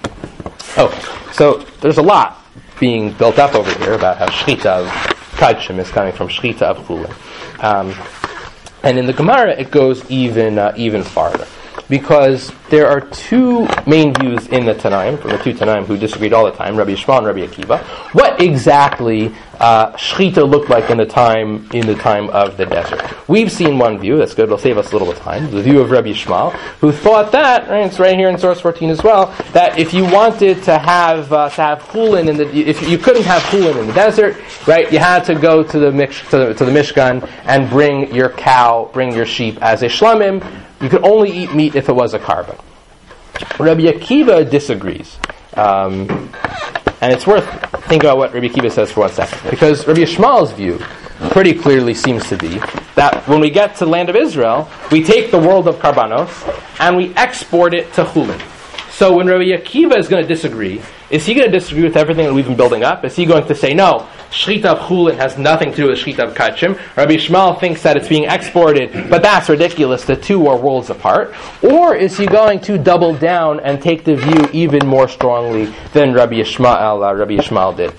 Okay, so there's a lot being built up over here about how shechita of kachim is coming from shechita of chulin, um, and in the Gemara it goes even uh, even farther, because there are two main views in the Tanaim, from the two Tanaim who disagreed all the time, Rabbi Yishmael and Rabbi Akiva, what exactly uh, shechita looked like in the time in the time of the desert. We've seen one view, that's good, it'll save us a little bit of time, the view of Rabbi Yishmael, who thought that, and it's right here in source fourteen as well, that if you wanted to have uh, to have chulin in the, if you couldn't have chulin in the desert, right, you had to go to the mix, to the, to the Mishkan and bring your cow, bring your sheep as a shlamim. You could only eat meat if it was a carbon. Rabbi Akiva disagrees. Um, and it's worth thinking about what Rabbi Akiva says for one second. Because Rabbi Yishmael's view pretty clearly seems to be that when we get to the land of Israel, we take the world of karbanos and we export it to chulin. So when Rabbi Akiva is going to disagree, is he going to disagree with everything that we've been building up? Is he going to say, no, shechita of chulin has nothing to do with shechita of kachim? Rabbi Yishmael thinks that it's being exported, but that's ridiculous, the two are worlds apart. Or is he going to double down and take the view even more strongly than Rabbi Yishmael, uh, Rabbi Yishmael did?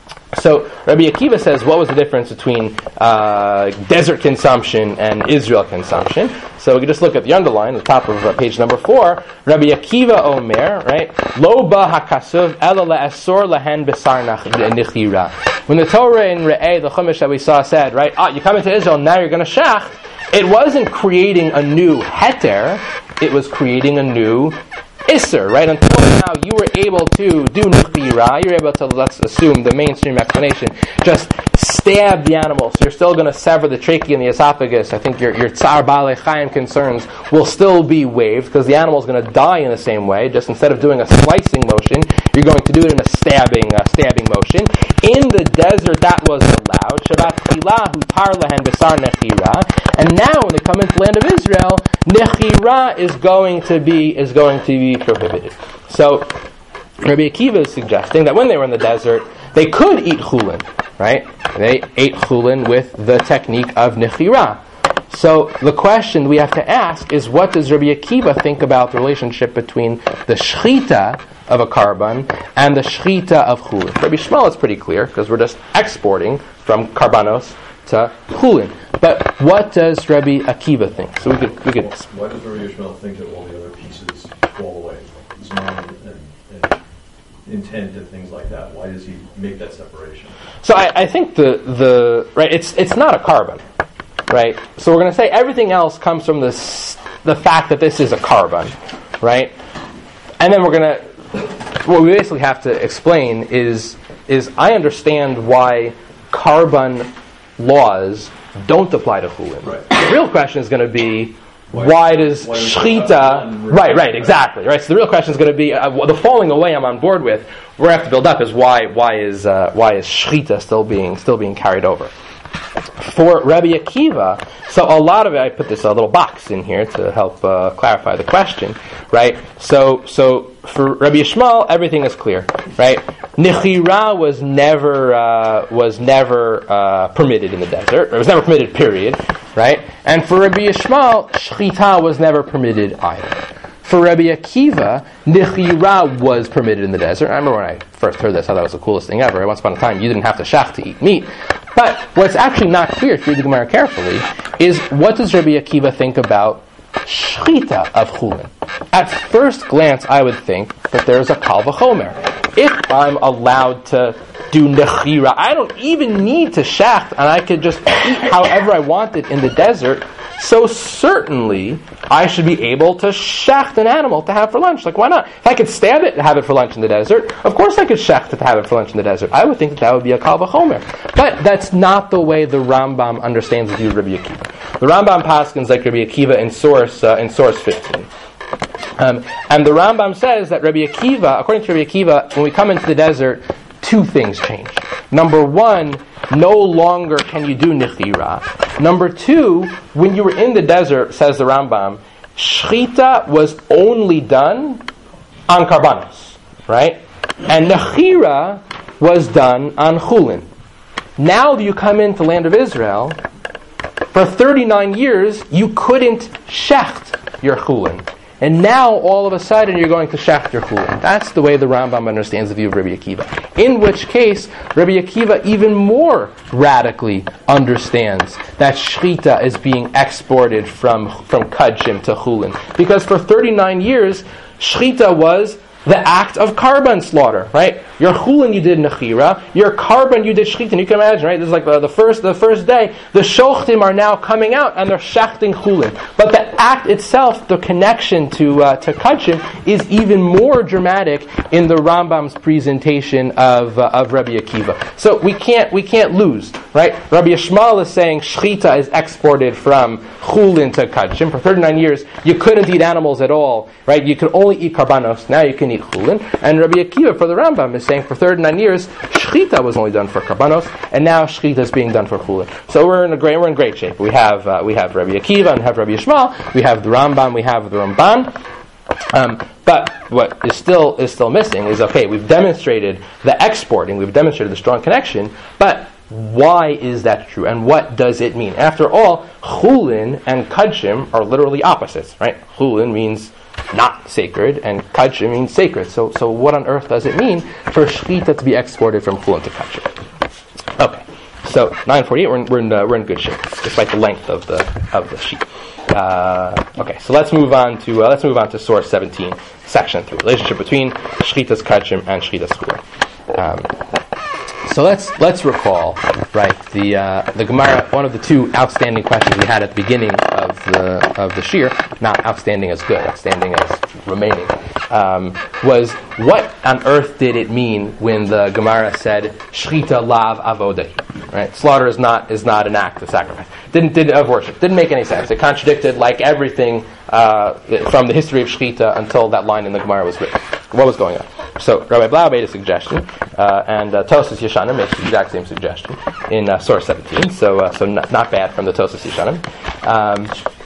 So Rabbi Akiva says, what was the difference between uh, desert consumption and Israel consumption? So we can just look at the underline, the top of uh, page number four. Rabbi Akiva Omer, right? Lo ba hakasuv ela le'asor lahen besar nichira. When the Torah in Re'eh, the Chumash that we saw said, right, ah, you come into Israel, now you're going to shach, it wasn't creating a new heter, it was creating a new Isser, right? Until now, you were able to do nechira. You're able to, let's assume the mainstream explanation, just stab the animal. So you're still going to sever the trachea and the esophagus. I think your your tsar baalei chayim concerns will still be waived because the animal is going to die in the same way. Just instead of doing a slicing motion, you're going to do it in a stabbing uh, stabbing motion. In the desert, that wasn't allowed. Shabbat chilah hutar lehen besar nechira. And now, when they come into the land of Israel, nechira is going to be is going to be prohibited. So, Rabbi Akiva is suggesting that when they were in the desert, they could eat chulin, right? They ate chulin with the technique of nechira. So, the question we have to ask is, what does Rabbi Akiva think about the relationship between the shechita of a karban and the shechita of chulin? Rabbi Yishmael is pretty clear, because we're just exporting from karbanos to chulin. But what does Rabbi Akiva think? So we could we could. Why does Rabbi Yishmael think that all the other pieces fall away? Zman and, and intent and things like that. Why does he make that separation? So I, I think the the right. It's it's not a carbon, right? So we're going to say everything else comes from this the fact that this is a carbon, right? And then we're going to what we basically have to explain is is I understand why carbon laws don't apply to chulin. Right. The real question is going to be, why does why does shchita... Right, right, exactly. Right. So the real question is going to be, uh, the falling away I'm on board with, we're going to have to build up is why why is uh, why is shchita still being still being carried over? For Rabbi Akiva, so a lot of it, I put this a little box in here to help uh, clarify the question, right? So, so for Rabbi Yishmael, everything is clear, right? Nechira was never uh, was never uh, permitted in the desert. It was never permitted, period, right? And for Rabbi Yishmael, shchita was never permitted either. For Rabbi Akiva, nechira was permitted in the desert. I remember when I first heard this, I thought it was the coolest thing ever. Once upon a time, you didn't have to shach to eat meat. But what's actually not clear, if you read the Gemara carefully, is what does Rabbi Akiva think about shchita of chulin? At first glance, I would think that there's a kal v'chomer. If I'm allowed to do nechira, I don't even need to shacht, and I could just eat however I wanted in the desert. So certainly, I should be able to shacht an animal to have for lunch. Like, why not? If I could stab it to have it for lunch in the desert, of course I could shacht it to have it for lunch in the desert. I would think that that would be a kal v'chomer. But that's not the way the Rambam understands the view of Rabbi Akiva. The Rambam paskins like Rabbi Akiva in source uh, in source fifteen. Um, and the Rambam says that Rabbi Akiva, according to Rabbi Akiva, when we come into the desert, two things change. Number one, no longer can you do nechira. Number two, when you were in the desert, says the Rambam, shchita was only done on karbanos, right? And nechira was done on chulin. Now that you come into the land of Israel, for thirty-nine years, you couldn't shecht your chulin. And now, all of a sudden, you're going to shecht your chulin. That's the way the Rambam understands the view of Rabbi Akiva. In which case, Rabbi Akiva even more radically understands that shchita is being exported from, from kudshim to chulin. Because for thirty-nine years, shchita was the act of karban slaughter, right? Your chulin you did nechira, your karban you did shchita. And you can imagine, right? This is like the, the first the first day. The shochtim are now coming out and they're shechting chulin. But the act itself, the connection to uh, to kudshim, is even more dramatic in the Rambam's presentation of uh, of Rabbi Akiva. So we can't we can't lose, right? Rabbi Yishmael is saying shchita is exported from chulin to kudshim. For thirty-nine years, you couldn't eat animals at all, right? You could only eat karbanos. Now you can eat chulin. And Rabbi Akiva, for the Rambam, is saying for thirty-nine years, shchita was only done for karbanos, and now shchita is being done for chulin. So we're in a great we're in great shape. We have uh, we have Rabbi Akiva and have Rabbi Yishmael. We have the Rambam. We have the Ramban. Um, but what is still is still missing is, okay, we've demonstrated the exporting, we've demonstrated the strong connection, but why is that true, and what does it mean? After all, chulin and kudshim are literally opposites, right? Chulin means not sacred, and kudshim means sacred. So, so what on earth does it mean for shchita to be exported from chulin to kudshim? Okay, so nine forty-eight, we're in, we're in, uh, we're in good shape, despite the length of the of the sheet. Uh, okay, so let's move on to uh, let's move on to source seventeen, section three, relationship between shchitas kudshim and shchitas chulin. Um, So let's let's recall, right, the uh, the Gemara. One of the two outstanding questions we had at the beginning of the of the shir, not outstanding as good, outstanding as remaining, um, was what on earth did it mean when the Gemara said shchita lav avodah? Right, slaughter is not is not an act of sacrifice. Didn't did of worship. Didn't make any sense. It contradicted like everything uh, from the history of shchita until that line in the Gemara was written. What was going on? So Rabbi Blau made a suggestion, uh, and uh, Tosas Yeshanim makes the exact same suggestion in uh, source seventeen. So, uh, so not, not bad from the Tosas Yeshanim. Um,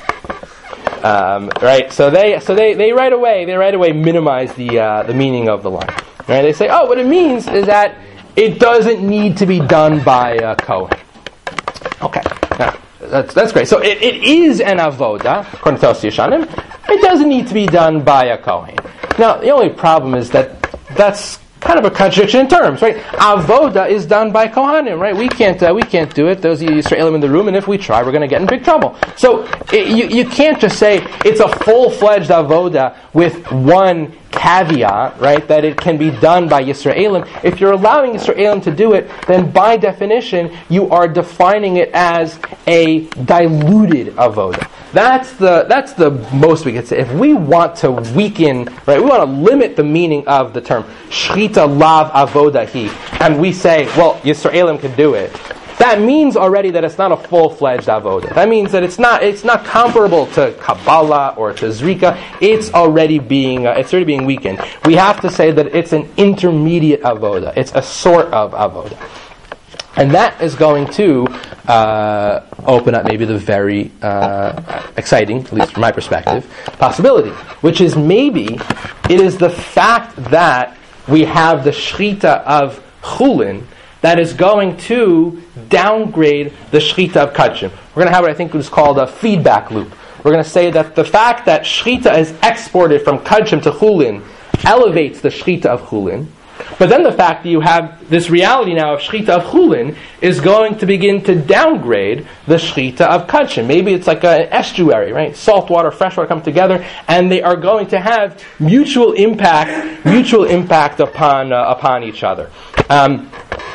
um, right. So they, so they, they right away, they right away minimize the uh, the meaning of the line. Right. They say, oh, what it means is that it doesn't need to be done by a Kohen. Okay. Now, that's that's great. So it, it is an avoda, according to Tosas Yeshanim. It doesn't need to be done by a Kohen. Now, the only problem is that that's kind of a contradiction in terms, right? Avoda is done by Kohanim, right? We can't uh, we can't do it. Those of you Yisraelim in the room, and if we try, we're going to get in big trouble. So it, you you can't just say it's a full-fledged avoda with one caveat, right, that it can be done by Yisraelim. If you're allowing Yisraelim to do it, then by definition, you are defining it as a diluted avoda. That's the that's the most we could say. If we want to weaken, right, we want to limit the meaning of the term shchita lav avoda hi, and we say, well, Yisraelim can do it. that means already that it's not a full-fledged avoda. That means that it's not it's not comparable to Kabbalah or to Zrika. It's already being uh, it's already being weakened. We have to say that it's an intermediate avoda. It's a sort of avoda. And that is going to uh, open up maybe the very uh, exciting, at least from my perspective, possibility, which is maybe it is the fact that we have the shchita of chulin that is going to downgrade the shchita of kachim. We're going to have what I think is called a feedback loop. We're going to say that the fact that shchita is exported from kachim to chulin elevates the shchita of chulin. But then the fact that you have this reality now of shchita of chulin is going to begin to downgrade the shchita of kachim. Maybe it's like an estuary, right? Salt water, fresh water come together, and they are going to have mutual impact, mutual impact upon uh, upon each other. Um,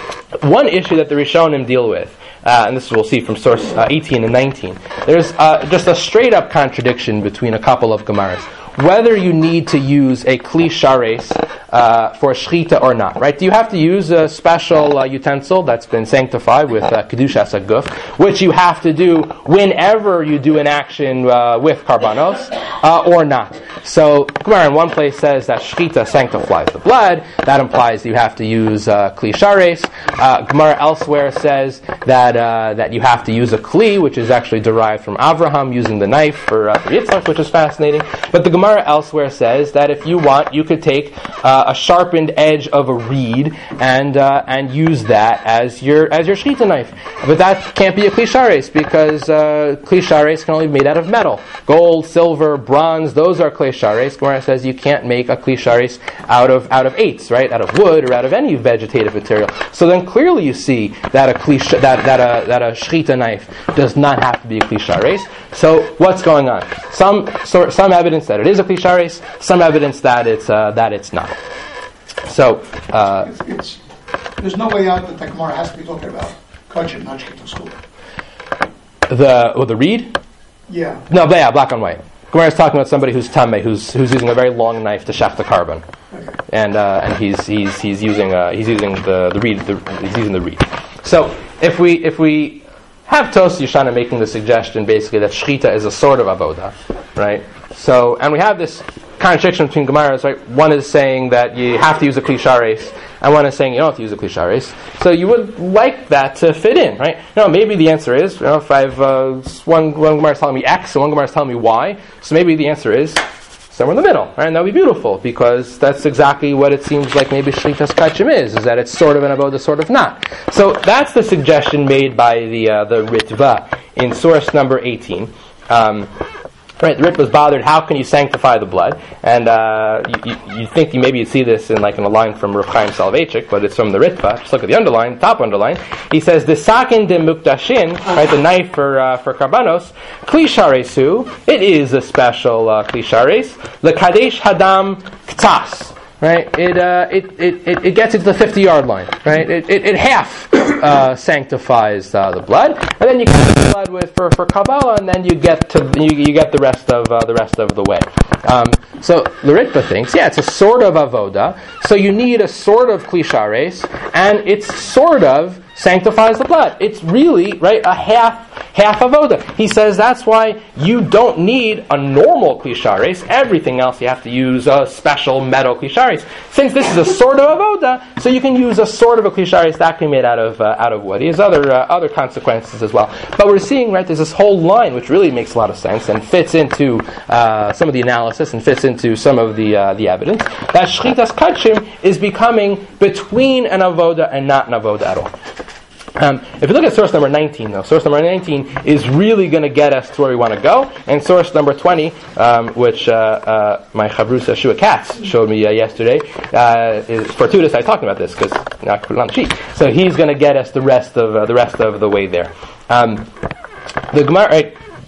one issue that the Rishonim deal with, uh, and this we'll see from source uh, eighteen and nineteen, there's uh, just a straight up contradiction between a couple of Gemaras. Whether you need to use a kli shares uh, for shchita or not, right? Do you have to use a special uh, utensil that's been sanctified with uh, kedushas haguf, which you have to do whenever you do an action uh, with karbanos, uh, or not? So, Gemara in one place says that shchita sanctifies the blood. That implies you have to use uh, kli shares. Uh, Gemara elsewhere says that uh, that you have to use a kli, which is actually derived from Avraham using the knife for, uh, for Yitzchak, which is fascinating. But the Gemara elsewhere says that if you want, you could take uh, a sharpened edge of a reed and uh, and use that as your as your shchita knife. But that can't be a kli shares because uh, kli shares can only be made out of metal. Gold, silver, bronze, those are kli shares. Gemara says you can't make a kli shares out of out of eights, right? Out of wood or out of any vegetative material. So then clearly you see that a kli sh- that that a that a shchita knife does not have to be a kli shares. So what's going on? Some so, some evidence that it is a kli shares, some evidence that it's uh, that it's not. So uh, it's, it's, there's no way out that the Gemara has to be talking about kachim, not shchita school. The well, the reed? Yeah. No, but yeah, black on white. Gemara is talking about somebody who's tamei, who's who's using a very long knife to shaft the carbon, Okay. and uh, and he's he's he's using uh, he's using the the reed the, he's using the reed. So if we if we have Tos Yeshana making the suggestion basically that shchita is a sort of avoda, right? So, and we have this contradiction between Gemaras, right? One is saying that you have to use a kli shares, and one is saying you don't have to use a kli shares. So you would like that to fit in, right? You know, maybe the answer is, you know, if I've uh, one one Gemara is telling me X and one Gemara is telling me Y, so maybe the answer is somewhere in the middle, right? And that would be beautiful because that's exactly what it seems like maybe shlitas kachim is, is that it's sort of an avoda, sort of not. So that's the suggestion made by the uh, the Ritva in source number eighteen. Um, Right, the Rit was bothered. How can you sanctify the blood? And uh, you, you, you think you maybe you'd see this in like in a line from Rav Chaim Soloveitchik, but it's from the Ritva. Just look at the underline, top underline. He says, "The sakin de mukdashin," right, the knife for uh, for karbanos, kli sharesu. It is a special uh, kli shares. Lekadesh hadam ktas. Right, it, uh, it it it it gets it to the fifty-yard line. Right, it it, it half uh, sanctifies uh, the blood, and then you get the blood with for, for Kabbalah, and then you get to you, you get the rest of uh, the rest of the way. Um, so the Ritva thinks, yeah, it's a sort of avoda. So you need a sort of kli shares, and it's sort of sanctifies the blood. It's really, right, a half half avoda. He says that's why you don't need a normal kli shares. Everything else you have to use a special metal kli shares. Since this is a sort of avoda, so you can use a sort of a kli shares that can be made out of uh, out of wood. He has other uh, other consequences as well. But we're seeing, right, there's this whole line which really makes a lot of sense and fits into uh, some of the analysis and fits into some of the uh, the evidence that shchitas kachim is becoming between an avoda and not an avoda at all. Um, if you look at source number nineteen, though, source number nineteen is really going to get us to where we want to go. And source number twenty, um, which uh, uh, my chavrusa Shua Katz showed me uh, yesterday, uh, is fortuitous. I talked about this because not put it on the sheet. So he's going to get us the rest of uh, the rest of the way there. Um, the Gemara, right,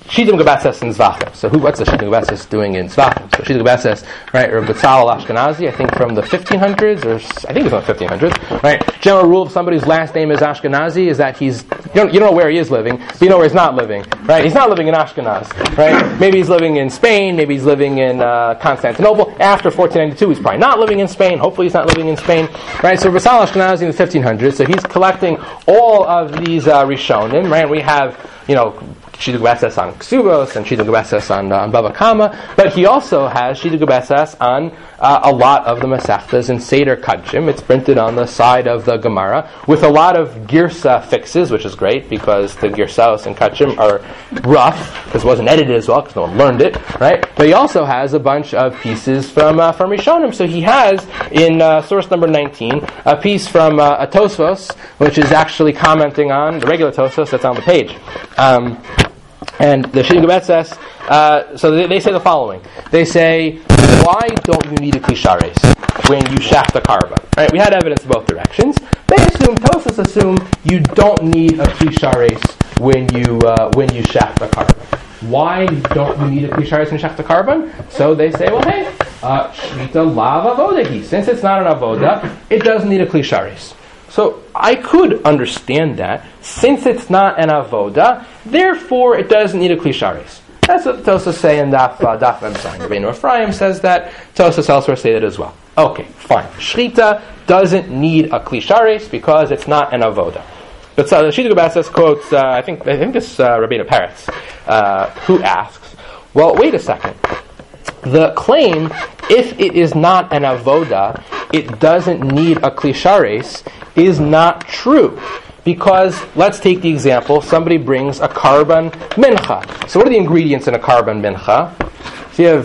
Shidim Gebeses in Zvachim. So who, what's the Shidim Gebeses doing in Zvachim? So Shidim Gebeses, right, or Betzalel Ashkenazi, I think from the fifteen hundreds, or I think it's from the fifteen hundreds, right? General rule if somebody's last name is Ashkenazi is that he's, you don't, you don't know where he is living, but you know where he's not living, right? He's not living in Ashkenaz, right? Maybe he's living in Spain, maybe he's living in uh, Constantinople. After fourteen ninety-two, he's probably not living in Spain. Hopefully he's not living in Spain, right? So Betzalel Ashkenazi in the fifteen hundreds, so he's collecting all of these uh, Rishonim, right? We have, you know, Shidduch Gebeses on Ksubos and Shidduch Gebeses on, uh, on Bava Kama, but he also has Shidduch Gebeses on uh, a lot of the Masechtas in Seder Kachim. It's printed on the side of the Gemara with a lot of Girsa fixes, which is great because the Girsaos and Kachim are rough because it wasn't edited as well because no one learned it, right? But he also has a bunch of pieces from uh, from Rishonim. So he has in uh, source number nineteen a piece from uh, a Tosfos, which is actually commenting on the regular Tosfos that's on the page. Um, And the Shidduch Gebeses, uh, so they, they say the following. They say, why don't you need a klishares when you shaft a carbon? Right? We had evidence in both directions. They assume, Tosfos assume, you don't need a klishares when you uh, when you shaft a carbon. Why don't you need a klishares when you shaft a carbon? So they say, well, hey, uh, shmita lav avodahi. Since it's not an avoda, it doesn't need a klishares. So I could understand that. Since it's not an avoda, therefore it doesn't need a klishares. That's what Tosfos say in Daf uh, Daf Memzayin. Rabbeinu Ephraim says that. Tosfos elsewhere say that as well. Okay, fine. Shchita doesn't need a klishares because it's not an avoda. But so the Shidduch Gebeses quotes, uh, I think I think this uh, Rabbeinu Peretz, uh, who asks, well, wait a second. The claim, if it is not an avoda, it doesn't need a klishares, is not true. Because, let's take the example, somebody brings a carbon mincha. So what are the ingredients in a carbon mincha? So you have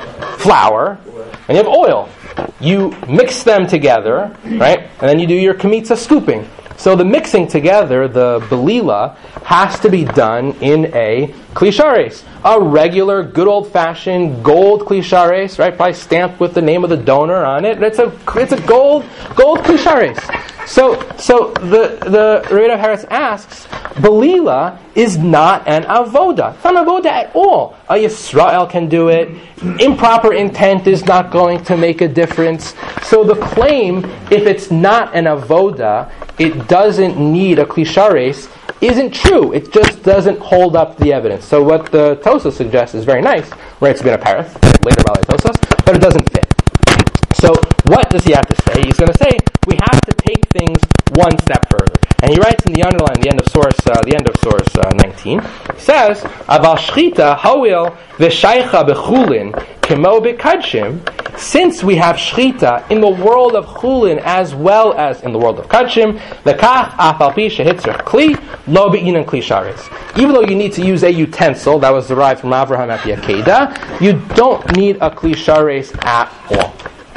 flour, and you have oil. You mix them together, right? And then you do your kamitza scooping. So the mixing together, the belila, has to be done in a klishares. A regular, good old-fashioned gold klishares, right? Probably stamped with the name of the donor on it. It's a it's a gold gold klishares. So so the the Rabbeinu Peretz asks, belila is not an avoda. It's not an avoda at all. A Yisrael can do it. Improper intent is not going to make a difference. So the claim, if it's not an avoda, it doesn't need a klishares, isn't true. It just doesn't hold up the evidence. So what the Tosfos suggests is very nice. Right, it's been a parith, later by Tosfos, but it doesn't fit. So what does he have to say? He's going to say we have to take things one step further. And he writes in the underline, the end of source, uh, the end of source uh, nineteen. He says, "Aval shchita hawil v'shaycha bechulin kemo bekadshim." Since we have shchita in the world of chulin as well as in the world of kadshim, lekach afal pi shehitzrich kli lo be'inan kli sharetz. Even though you need to use a utensil that was derived from Avraham at the Akedah, you don't need a kli sharetz at all.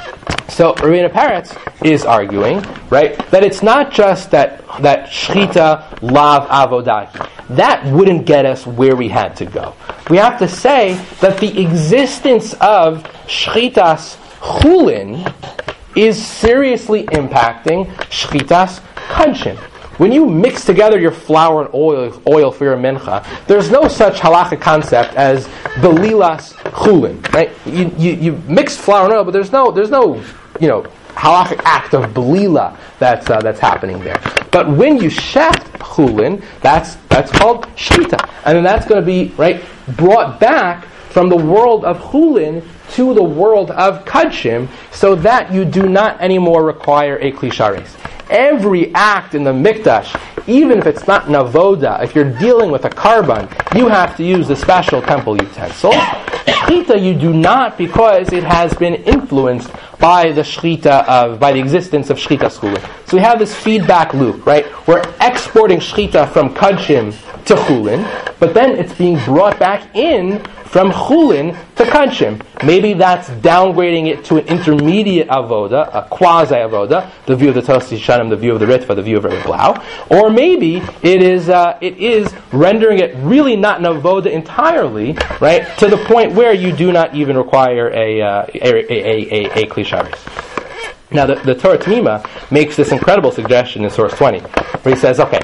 So Rabbeinu Peretz is arguing, right, that it's not just that that shchita lav avodahi. That wouldn't get us where we had to go. We have to say that the existence of shchitas chulin is seriously impacting shchitas kadshim. When you mix together your flour and oil, oil for your mincha, there's no such halachic concept as belilas chulin, right? You, you you mix flour and oil, but there's no there's no you know halachic act of belila that's uh, that's happening there. But when you shaft chulin, that's that's called shchita, and then that's going to be right brought back from the world of chulin to the world of kadshim, so that you do not anymore require a klishares. Every act in the mikdash, even if it's not an avoda, if you're dealing with a carbon, you have to use the special temple utensil. Shchita you do not, because it has been influenced by the shchita of, by the existence of shchita chulin. So we have this feedback loop, right? We're exporting shchita from kadshim to chulin, but then it's being brought back in from chulin to kadshim. Maybe that's downgrading it to an intermediate avoda, a quasi-avoda, the view of the Tosfos Yeshanim, the view of the Ritva, the view of Rebbe Blau. Or maybe it is uh, it is rendering it really not an avoda entirely, right, to the point where you do not even require a uh, a, a, a, a, a klishares. Now the, the Torah Tamima makes this incredible suggestion in source twenty, where he says, okay,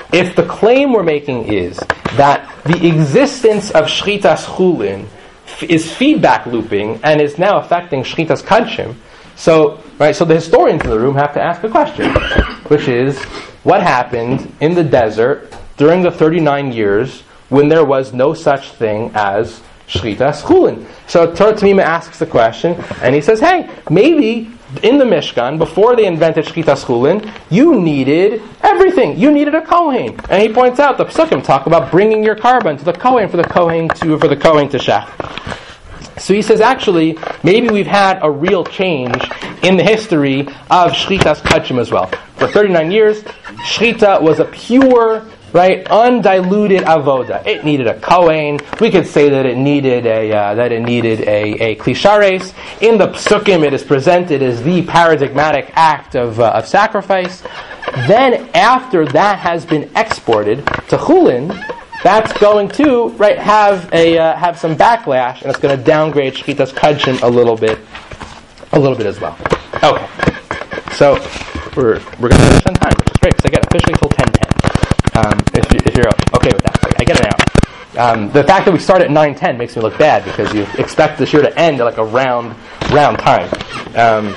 if the claim we're making is that the existence of Shchitas Chulin f- is feedback looping and is now affecting Shchitas Kadshim, so right, so the historians in the room have to ask a question, which is, what happened in the desert during the thirty-nine years when there was no such thing as Shchitas Chulin? So Torah Tamima asks the question, and he says, hey, maybe in the Mishkan, before they invented Shchitas Chulin, you needed everything. You needed a Kohen. And he points out, the Psukim talk about bringing your carbon to the Kohen for the Kohen to, for the Kohen to Shech. So he says, actually, maybe we've had a real change in the history of Shchitas Kadshim as well. For thirty-nine years, Shchita was a pure, right, undiluted avoda. It needed a kohen. We could say that it needed a uh, that it needed a, a klishares. In the psukim, it is presented as the paradigmatic act of uh, of sacrifice. Then, after that has been exported to chulin, that's going to right have a uh, have some backlash, and it's going to downgrade Shchitas Kadshim a little bit, a little bit as well. Okay, so we're we're going to finish on time, which is great because I get officially till ten ten. Um, if, you, if you're okay with that, I get it now. Um, the fact that we start at nine ten makes me look bad because you expect this year to end at like a round round time. Um,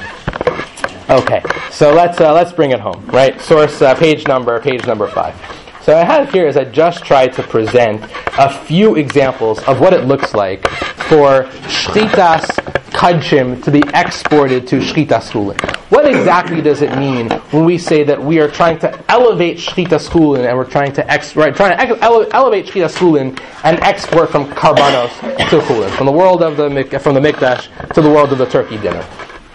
okay, so let's uh, let's bring it home. Right, source uh, page number page number five. So I have here is I just tried to present a few examples of what it looks like for Shchitas Kadshim to be exported to Shchitas Chulin. What exactly does it mean when we say that we are trying to elevate Shchitas Chulin and we're trying to ex- right, trying to ele- elevate Shchitas Chulin and export from Karbanos to Chulin, from the world of the from the Mikdash to the world of the turkey dinner?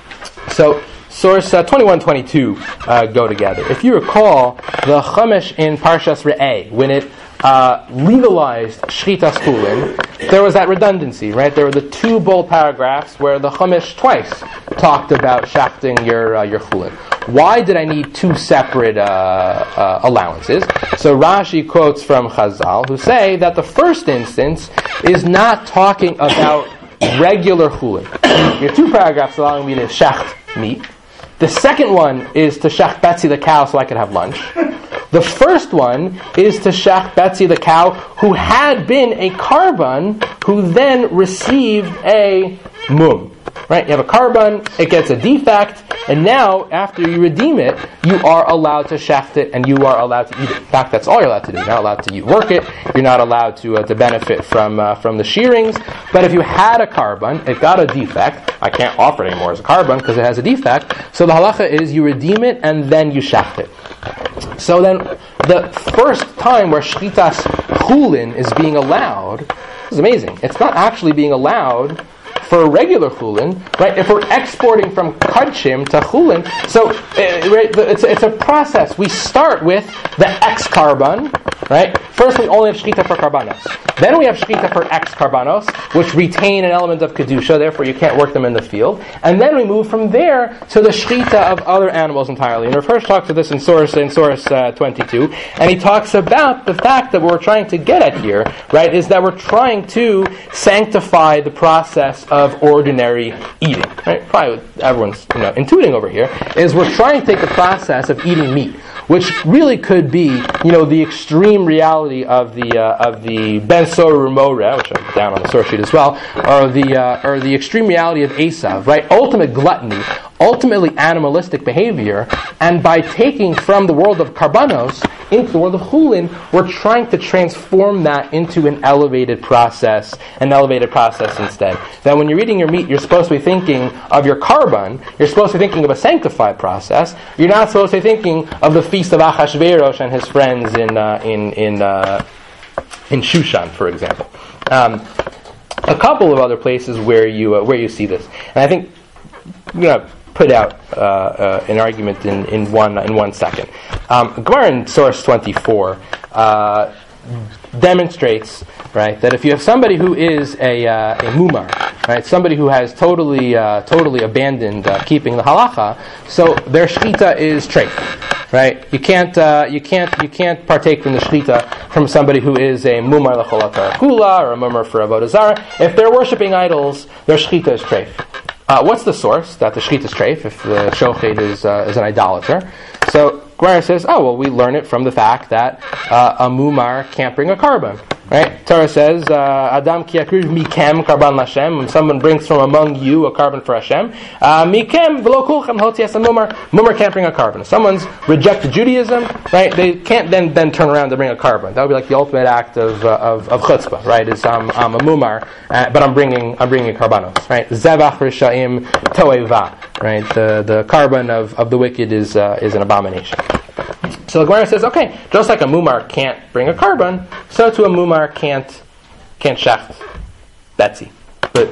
So source uh, twenty-one twenty-two uh, go together. If you recall, the Chumash in Parshas Re'eh, when it uh, legalized Shchitas Chulin, there was that redundancy, right? There were the two bold paragraphs where the Chumash twice talked about shafting your uh, your Chulin. Why did I need two separate uh, uh, allowances? So Rashi quotes from Chazal, who say that the first instance is not talking about regular Chulin. You have two paragraphs allowing me to shacht meat. The second one is to shech Betsy the cow so I could have lunch. The first one is to shech Betsy the cow who had been a karban who then received a mum. Right? You have a karban, it gets a defect, and now after you redeem it, you are allowed to shecht it and you are allowed to eat it. In fact, that's all you're allowed to do. You're not allowed to work it. You're not allowed to uh, to benefit from uh, from the shearings. But if you had a karban, it got a defect. I can't offer it anymore as a karban because it has a defect. So the halacha is you redeem it and then you shecht it. So then the first time where shchitas chulin is being allowed, this is amazing. It's not actually being allowed for a regular chulin, right? If we're exporting from kadshim to chulin, so uh, right, it's, it's a process. We start with the X karban, right? First, we only have shchita for karbanos. Then we have shchita for X karbanos, which retain an element of kedusha. Therefore, you can't work them in the field. And then we move from there to the shchita of other animals entirely. And Rav Hirsch talks to this in source in source uh, twenty-two, and he talks about the fact that what we're trying to get at here, right, is that we're trying to sanctify the process of ordinary eating. Right? Probably what everyone's you know intuiting over here is we're trying to take the process of eating meat, which really could be, you know, the extreme reality of the uh, of the Ben Sorah Moreh, which I'm down on the source sheet as well, or the uh, or the extreme reality of Esav, right? Ultimate gluttony, ultimately animalistic behavior, and by taking from the world of karbanos into the world of chulin, we're trying to transform that into an elevated process, an elevated process instead. That when you're eating your meat, you're supposed to be thinking of your karban, you're supposed to be thinking of a sanctified process. You're not supposed to be thinking of the feast of Achashverosh and his friends in uh, in in uh, in Shushan, for example. Um, a couple of other places where you uh, where you see this, and I think I'm going to put out uh, uh, an argument in, in one in one second. Um, Gemara in source twenty-four uh, demonstrates, right, that if you have somebody who is a uh, a mumar, right, somebody who has totally uh, totally abandoned uh, keeping the halacha, so their shchita is treif, right? You can't uh, you can't you can't partake from the shchita from somebody who is a mumar l'chol kula or a mumar for avodah zarah. If they're worshiping idols, their shchita is treif. Uh, what's the source that the shchita is treif if the shochet is uh, is an idolater? So Gemara says, oh, well, we learn it from the fact that uh, a mumar can't bring a carbon. Right? Torah says, uh, Adam ki yakriv mikem karban Hashem. When someone brings from among you a carbon for Hashem, uh, mikem v'lo kulchem hoti as a mumar. Mumar can't bring a carbon. If someone's rejected Judaism, right? They can't then then turn around to bring a carbon. That would be like the ultimate act of uh, of, of chutzpah, right? Is I'm, I'm a mumar, uh, but I'm bringing I'm bringing karbanos, right? Zevach rishaim toeva, right? The the carbon of, of the wicked is uh, is an abomination. So the Gemara says, okay, just like a mumar can't bring a carbon, so too a mumar can't can't shecht Betsy. But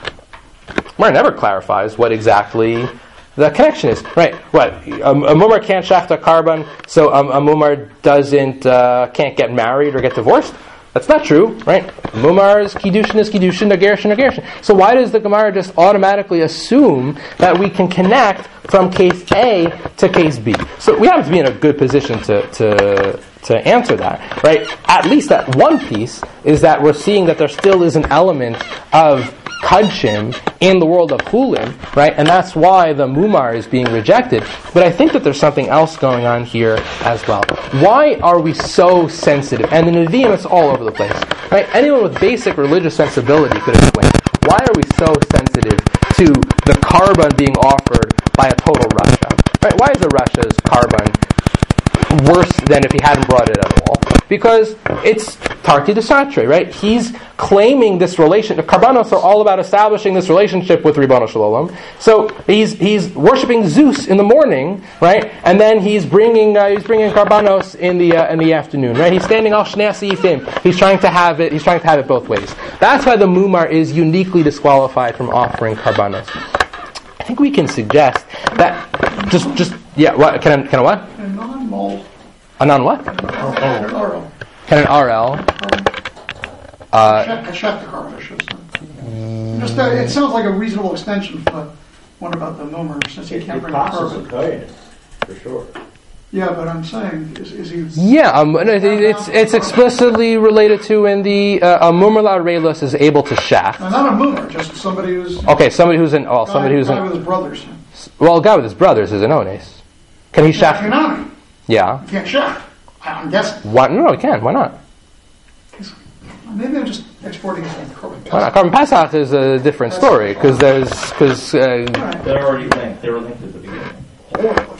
Gemara never clarifies what exactly the connection is. Right? What a, a mumar can't shecht a carbon, so a, a mumar doesn't uh, can't get married or get divorced. That's not true, right? Mumar's kiddushin is kiddushin, nagershin, nagershin. So why does the Gemara just automatically assume that we can connect from case A to case B? So we happen to be in a good position to to to answer that, right? At least that one piece is that we're seeing that there still is an element of kudshim in the world of chulin, right? And that's why the mumar is being rejected. But I think that there's something else going on here as well. Why are we so sensitive? And in Nevi'im, it's all over the place, right? Anyone with basic religious sensibility could explain. Why are we so sensitive to the carbon being offered by a total Rasha? Right? Why is a Rasha's carbon worse than if he hadn't brought it at all? Because it's Tarti de Satre, right? He's claiming this relation. The Karbanos are all about establishing this relationship with Ribono Shel Olam. So he's he's worshiping Zeus in the morning, right? And then he's bringing uh, he's bringing Karbanos in the uh, in the afternoon, right? He's standing al Shnei Seifim. He's trying to have it. He's trying to have it both ways. That's why the mumar is uniquely disqualified from offering Karbanos. I think we can suggest that just just yeah. What can I, can I what? A non-mol. A non what? Can an R L. Can an R L? Uh, Check, check the carbon issues. Just uh, it sounds like a reasonable extension for the one about the mumar, since he can't bring a carbon. Kohen, for sure. Yeah, but I'm saying, is, is he? Yeah, um, no, it, it's it's explicitly related to in the uh, a mumar la'arelos is able to shach. No, not a mumar, just somebody who's. Okay, somebody who's in oh, guy, somebody who's guy in with his brothers. well, a guy with his brothers is an ones. Can he shach? Hanami. Yeah. You can't shach. I'm guessing. Why? No, he can. Why not? Maybe I'm just exporting it from carbon. Why not? Carbon Pesach is a different story because there's because uh, They're already linked. They were linked at the beginning.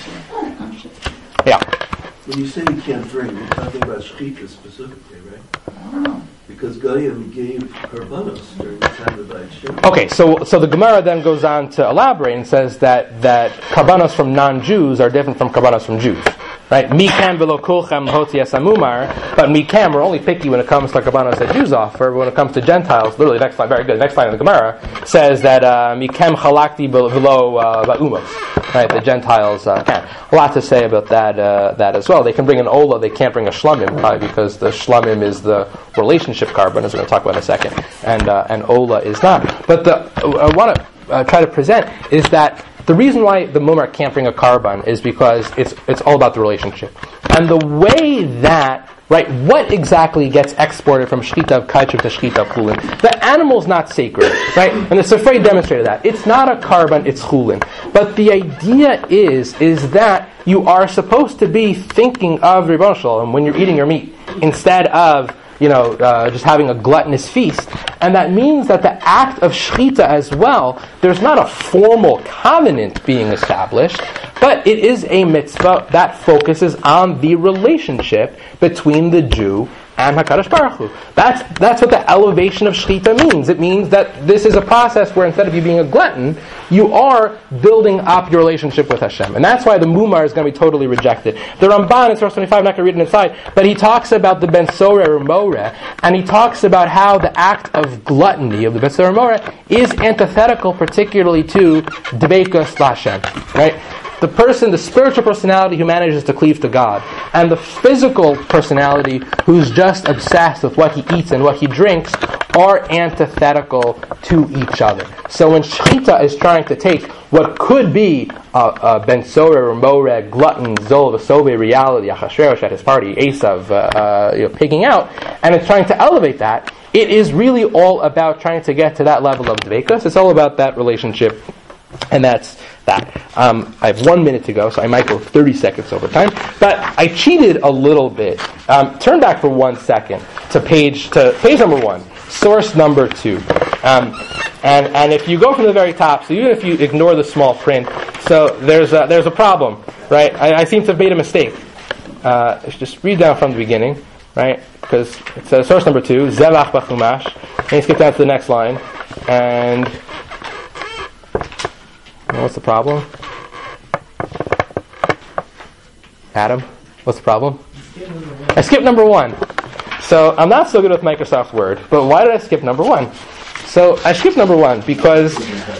yeah. When you say you can't drink, you're talking about shechita specifically, right? I don't know. Because Goyim gave karbanos during the time of Beit Shem. Okay, so so the Gemara then goes on to elaborate and says that that karbanos from non-Jews are different from karbanos from Jews. Right? Mikam v'lo kulchem hoti esamumar, but mikam, we're only picky when it comes to karbanos that Jews offer. But when it comes to Gentiles, literally next line, very good. Next line of the Gemara says that mikam chalakti v'lo ba'umos. Right? The Gentiles uh, can. A lot to say about that uh, that as well. They can bring an ola, they can't bring a shlamim, probably because the shlamim is the relationship carbon, as we're going to talk about in a second, and uh, and ola is not. But the I want to uh, try to present is that the reason why the mumar can't bring a carbon is because it's it's all about the relationship. And the way that, right, what exactly gets exported from shechita of kaichuv to shechita of chulin? The animal's not sacred, right? And the Sefrei demonstrated that. It's not a carbon, it's chulin. But the idea is, is that you are supposed to be thinking of Ribono Shel Olam when you're eating your meat, instead of you know, uh, just having a gluttonous feast. And that means that the act of shechita as well, there's not a formal covenant being established, but it is a mitzvah that focuses on the relationship between the Jew and HaKadosh Baruch Hu. That's, that's what the elevation of shechita means. It means that this is a process where instead of you being a glutton, you are building up your relationship with Hashem. And that's why the mumar is going to be totally rejected. The Ramban in Source twenty-five, I'm not going to read it inside, but he talks about the Ben Soreh or Moreh, and he talks about how the act of gluttony of the Ben Soreh or Moreh is antithetical particularly to Dveikus L'Hashem. Right? The person, the spiritual personality who manages to cleave to God, and the physical personality who's just obsessed with what he eats and what he drinks, are antithetical to each other. So when shechita is trying to take what could be a, a Ben Soreh or Moreh, glutton, Zol, Vasove reality, Achashverosh at his party, Esav, uh, uh, you know, pigging out, and it's trying to elevate that, it is really all about trying to get to that level of dveikus. It's all about that relationship And that's that. Um, I have one minute to go, so I might go thirty seconds over time. But I cheated a little bit. Um, turn back for one second to page to page number one, source number two. Um, and and if you go from the very top, so even if you ignore the small print, so there's a, there's a problem, right? I, I seem to have made a mistake. Uh, just read down from the beginning, right? Because it says source number two, Zevach Bachumash. And you skip down to the next line, and what's the problem? Adam, what's the problem? I skipped number one. So I'm not so good with Microsoft Word, but why did I skip number one? So I skipped number one because,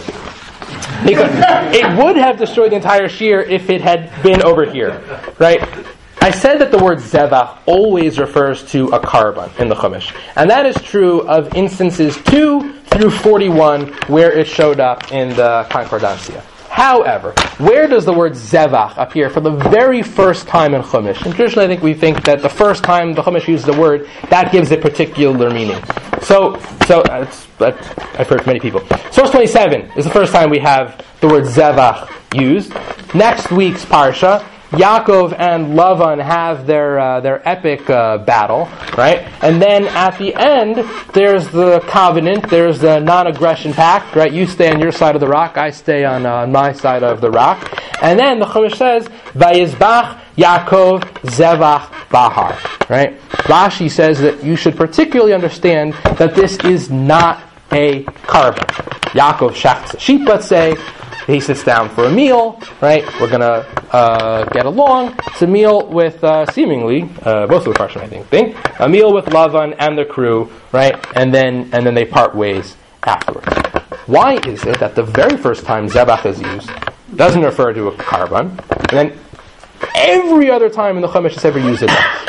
because it would have destroyed the entire shear if it had been over here, right? I said that the word zevach always refers to a carbon in the Chumash. And that is true of instances two through forty-one where it showed up in the Concordancia. However, where does the word zevach appear for the very first time in Chumash? And traditionally I think we think that the first time the Chumash uses the word, that gives it particular meaning. So, so uh, it's, uh, I've heard from many people. Source twenty-seven is the first time we have the word zevach used. Next week's Parsha, Yaakov and Lavan have their uh, their epic uh, battle, right? And then at the end, there's the covenant, there's the non-aggression pact, right? You stay on your side of the rock, I stay on uh, my side of the rock. And then the Chumash says, Vayizbach Yaakov Zevach Bahar, right? Rashi says that you should particularly understand that this is not a carbon. Yaakov shachts a sheep, let's say. He sits down for a meal, right? We're going to uh, get along. It's a meal with, uh, seemingly, uh, most of the Parshim, I think, think, a meal with Lavan and the crew, right? And then and then they part ways afterwards. Why is it that the very first time Zebach is used doesn't refer to a carbon, and then every other time in the Chumash it's ever used it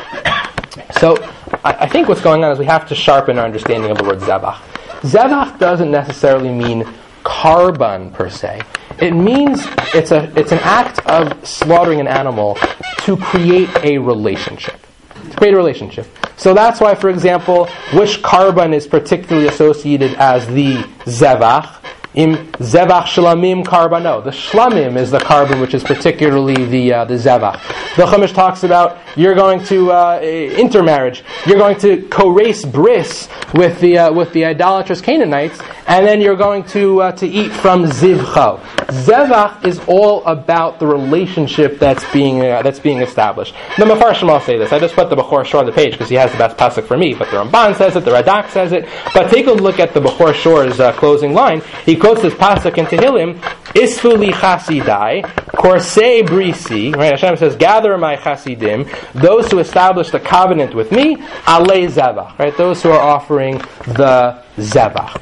does? So I, I think what's going on is we have to sharpen our understanding of the word Zebach. Zebach doesn't necessarily mean carbon per se. It means it's a it's an act of slaughtering an animal to create a relationship. To create a relationship. So that's why, for example, which carbon is particularly associated as the zevach? Im zevach shlamim karbano. The shlamim is the carbon which is particularly the uh, the zevach. The Chumash talks about you're going to uh, intermarriage. You're going to co-race bris with the uh, with the idolatrous Canaanites, and then you're going to uh, to eat from zivcho. Zevach is all about the relationship that's being uh, that's being established. The Mefarshim all say this. I just put the Bechor Shor on the page because he has the best pasuk for me. But the Ramban says it, the Radak says it. But take a look at the Bechor Shor's uh, closing line. He quotes this pasuk in Tehillim: "Isfu li chasidai, korsei brisi." Right? Hashem says, "Gather my chasidim, those who establish the covenant with me, alei zevach." Right? Those who are offering the zevach.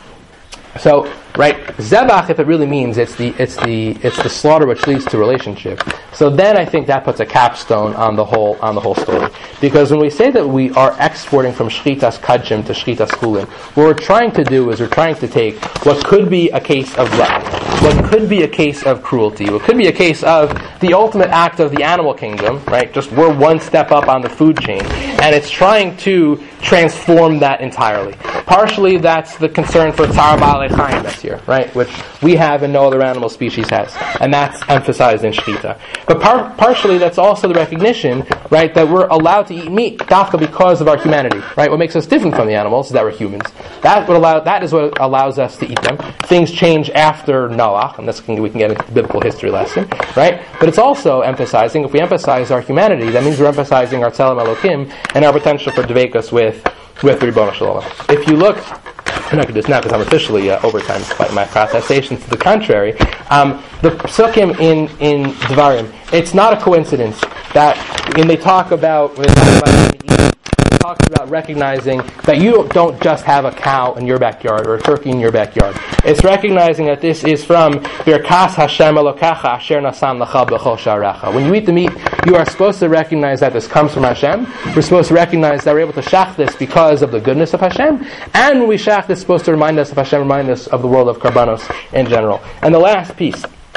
So, right, zebach, if it really means it's the it's the it's the slaughter which leads to relationship. So then I think that puts a capstone on the whole on the whole story. Because when we say that we are exporting from shchitas kachim to shchitas chulin, what we're trying to do is we're trying to take what could be a case of love, what could be a case of cruelty, what could be a case of the ultimate act of the animal kingdom, right? Just we're one step up on the food chain, and it's trying to transform that entirely. Partially, that's the concern for tzar ba'alei chayim that's here, right? Which we have and no other animal species has, and that's emphasized in shechita. But par- partially, that's also the recognition, right, that we're allowed to eat meat dafka because of our humanity, right? What makes us different from the animals is that we're humans. That would allow that is what allows us to eat them. Things change after Noach, and this can, we can get into the biblical history lesson, right? But it's also emphasizing, if we emphasize our humanity, that means we're emphasizing our tzelem Elokim and our potential for dveikus with with Ribono Shel Olam. If you look, I'm not going to do this now because I'm officially uh, over time despite my protestations to the contrary. Um, the psukim in in Devarim, it's not a coincidence that when they talk about when they talk about it talks about recognizing that you don't just have a cow in your backyard or a turkey in your backyard. It's recognizing that this is from Birkas Hashem Elokecha Asher Nasan Lecha B'chol Sha'arecha. When you eat the meat, you are supposed to recognize that this comes from Hashem. We're supposed to recognize that we're able to shach this because of the goodness of Hashem. And when we shach this, it's supposed to remind us of Hashem, remind us of the world of Karbanos in general. And the last piece,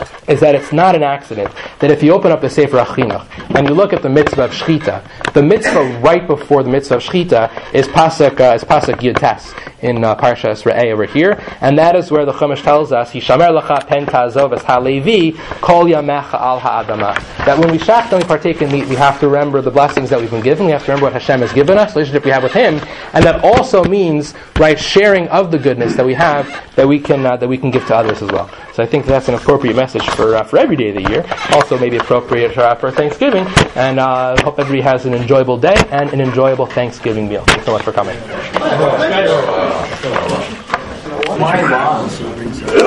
is that it's not an accident that if you open up the Sefer HaChinuch and you look at the mitzvah of Shechita, the mitzvah right before the mitzvah of Shechita is Pasuk, uh, is Pasuk Yud Tes in uh, Parshas Re'eh over here, and that is where the Chumash tells us, Hishamer Lacha Pen Ta'azov Es HaLevi Kol Yamecha Al Ha'adama. That when we shach and we partake in meat, we have to remember the blessings that we've been given, we have to remember what Hashem has given us, the relationship we have with Him, and that also means, right, sharing of the goodness that we have, that we can uh, that we can give to others as well. So I think that's an appropriate message for uh, for every day of the year. Also, maybe appropriate uh, for Thanksgiving. And I uh, hope everybody has an enjoyable day and an enjoyable Thanksgiving meal. Thanks so much for coming.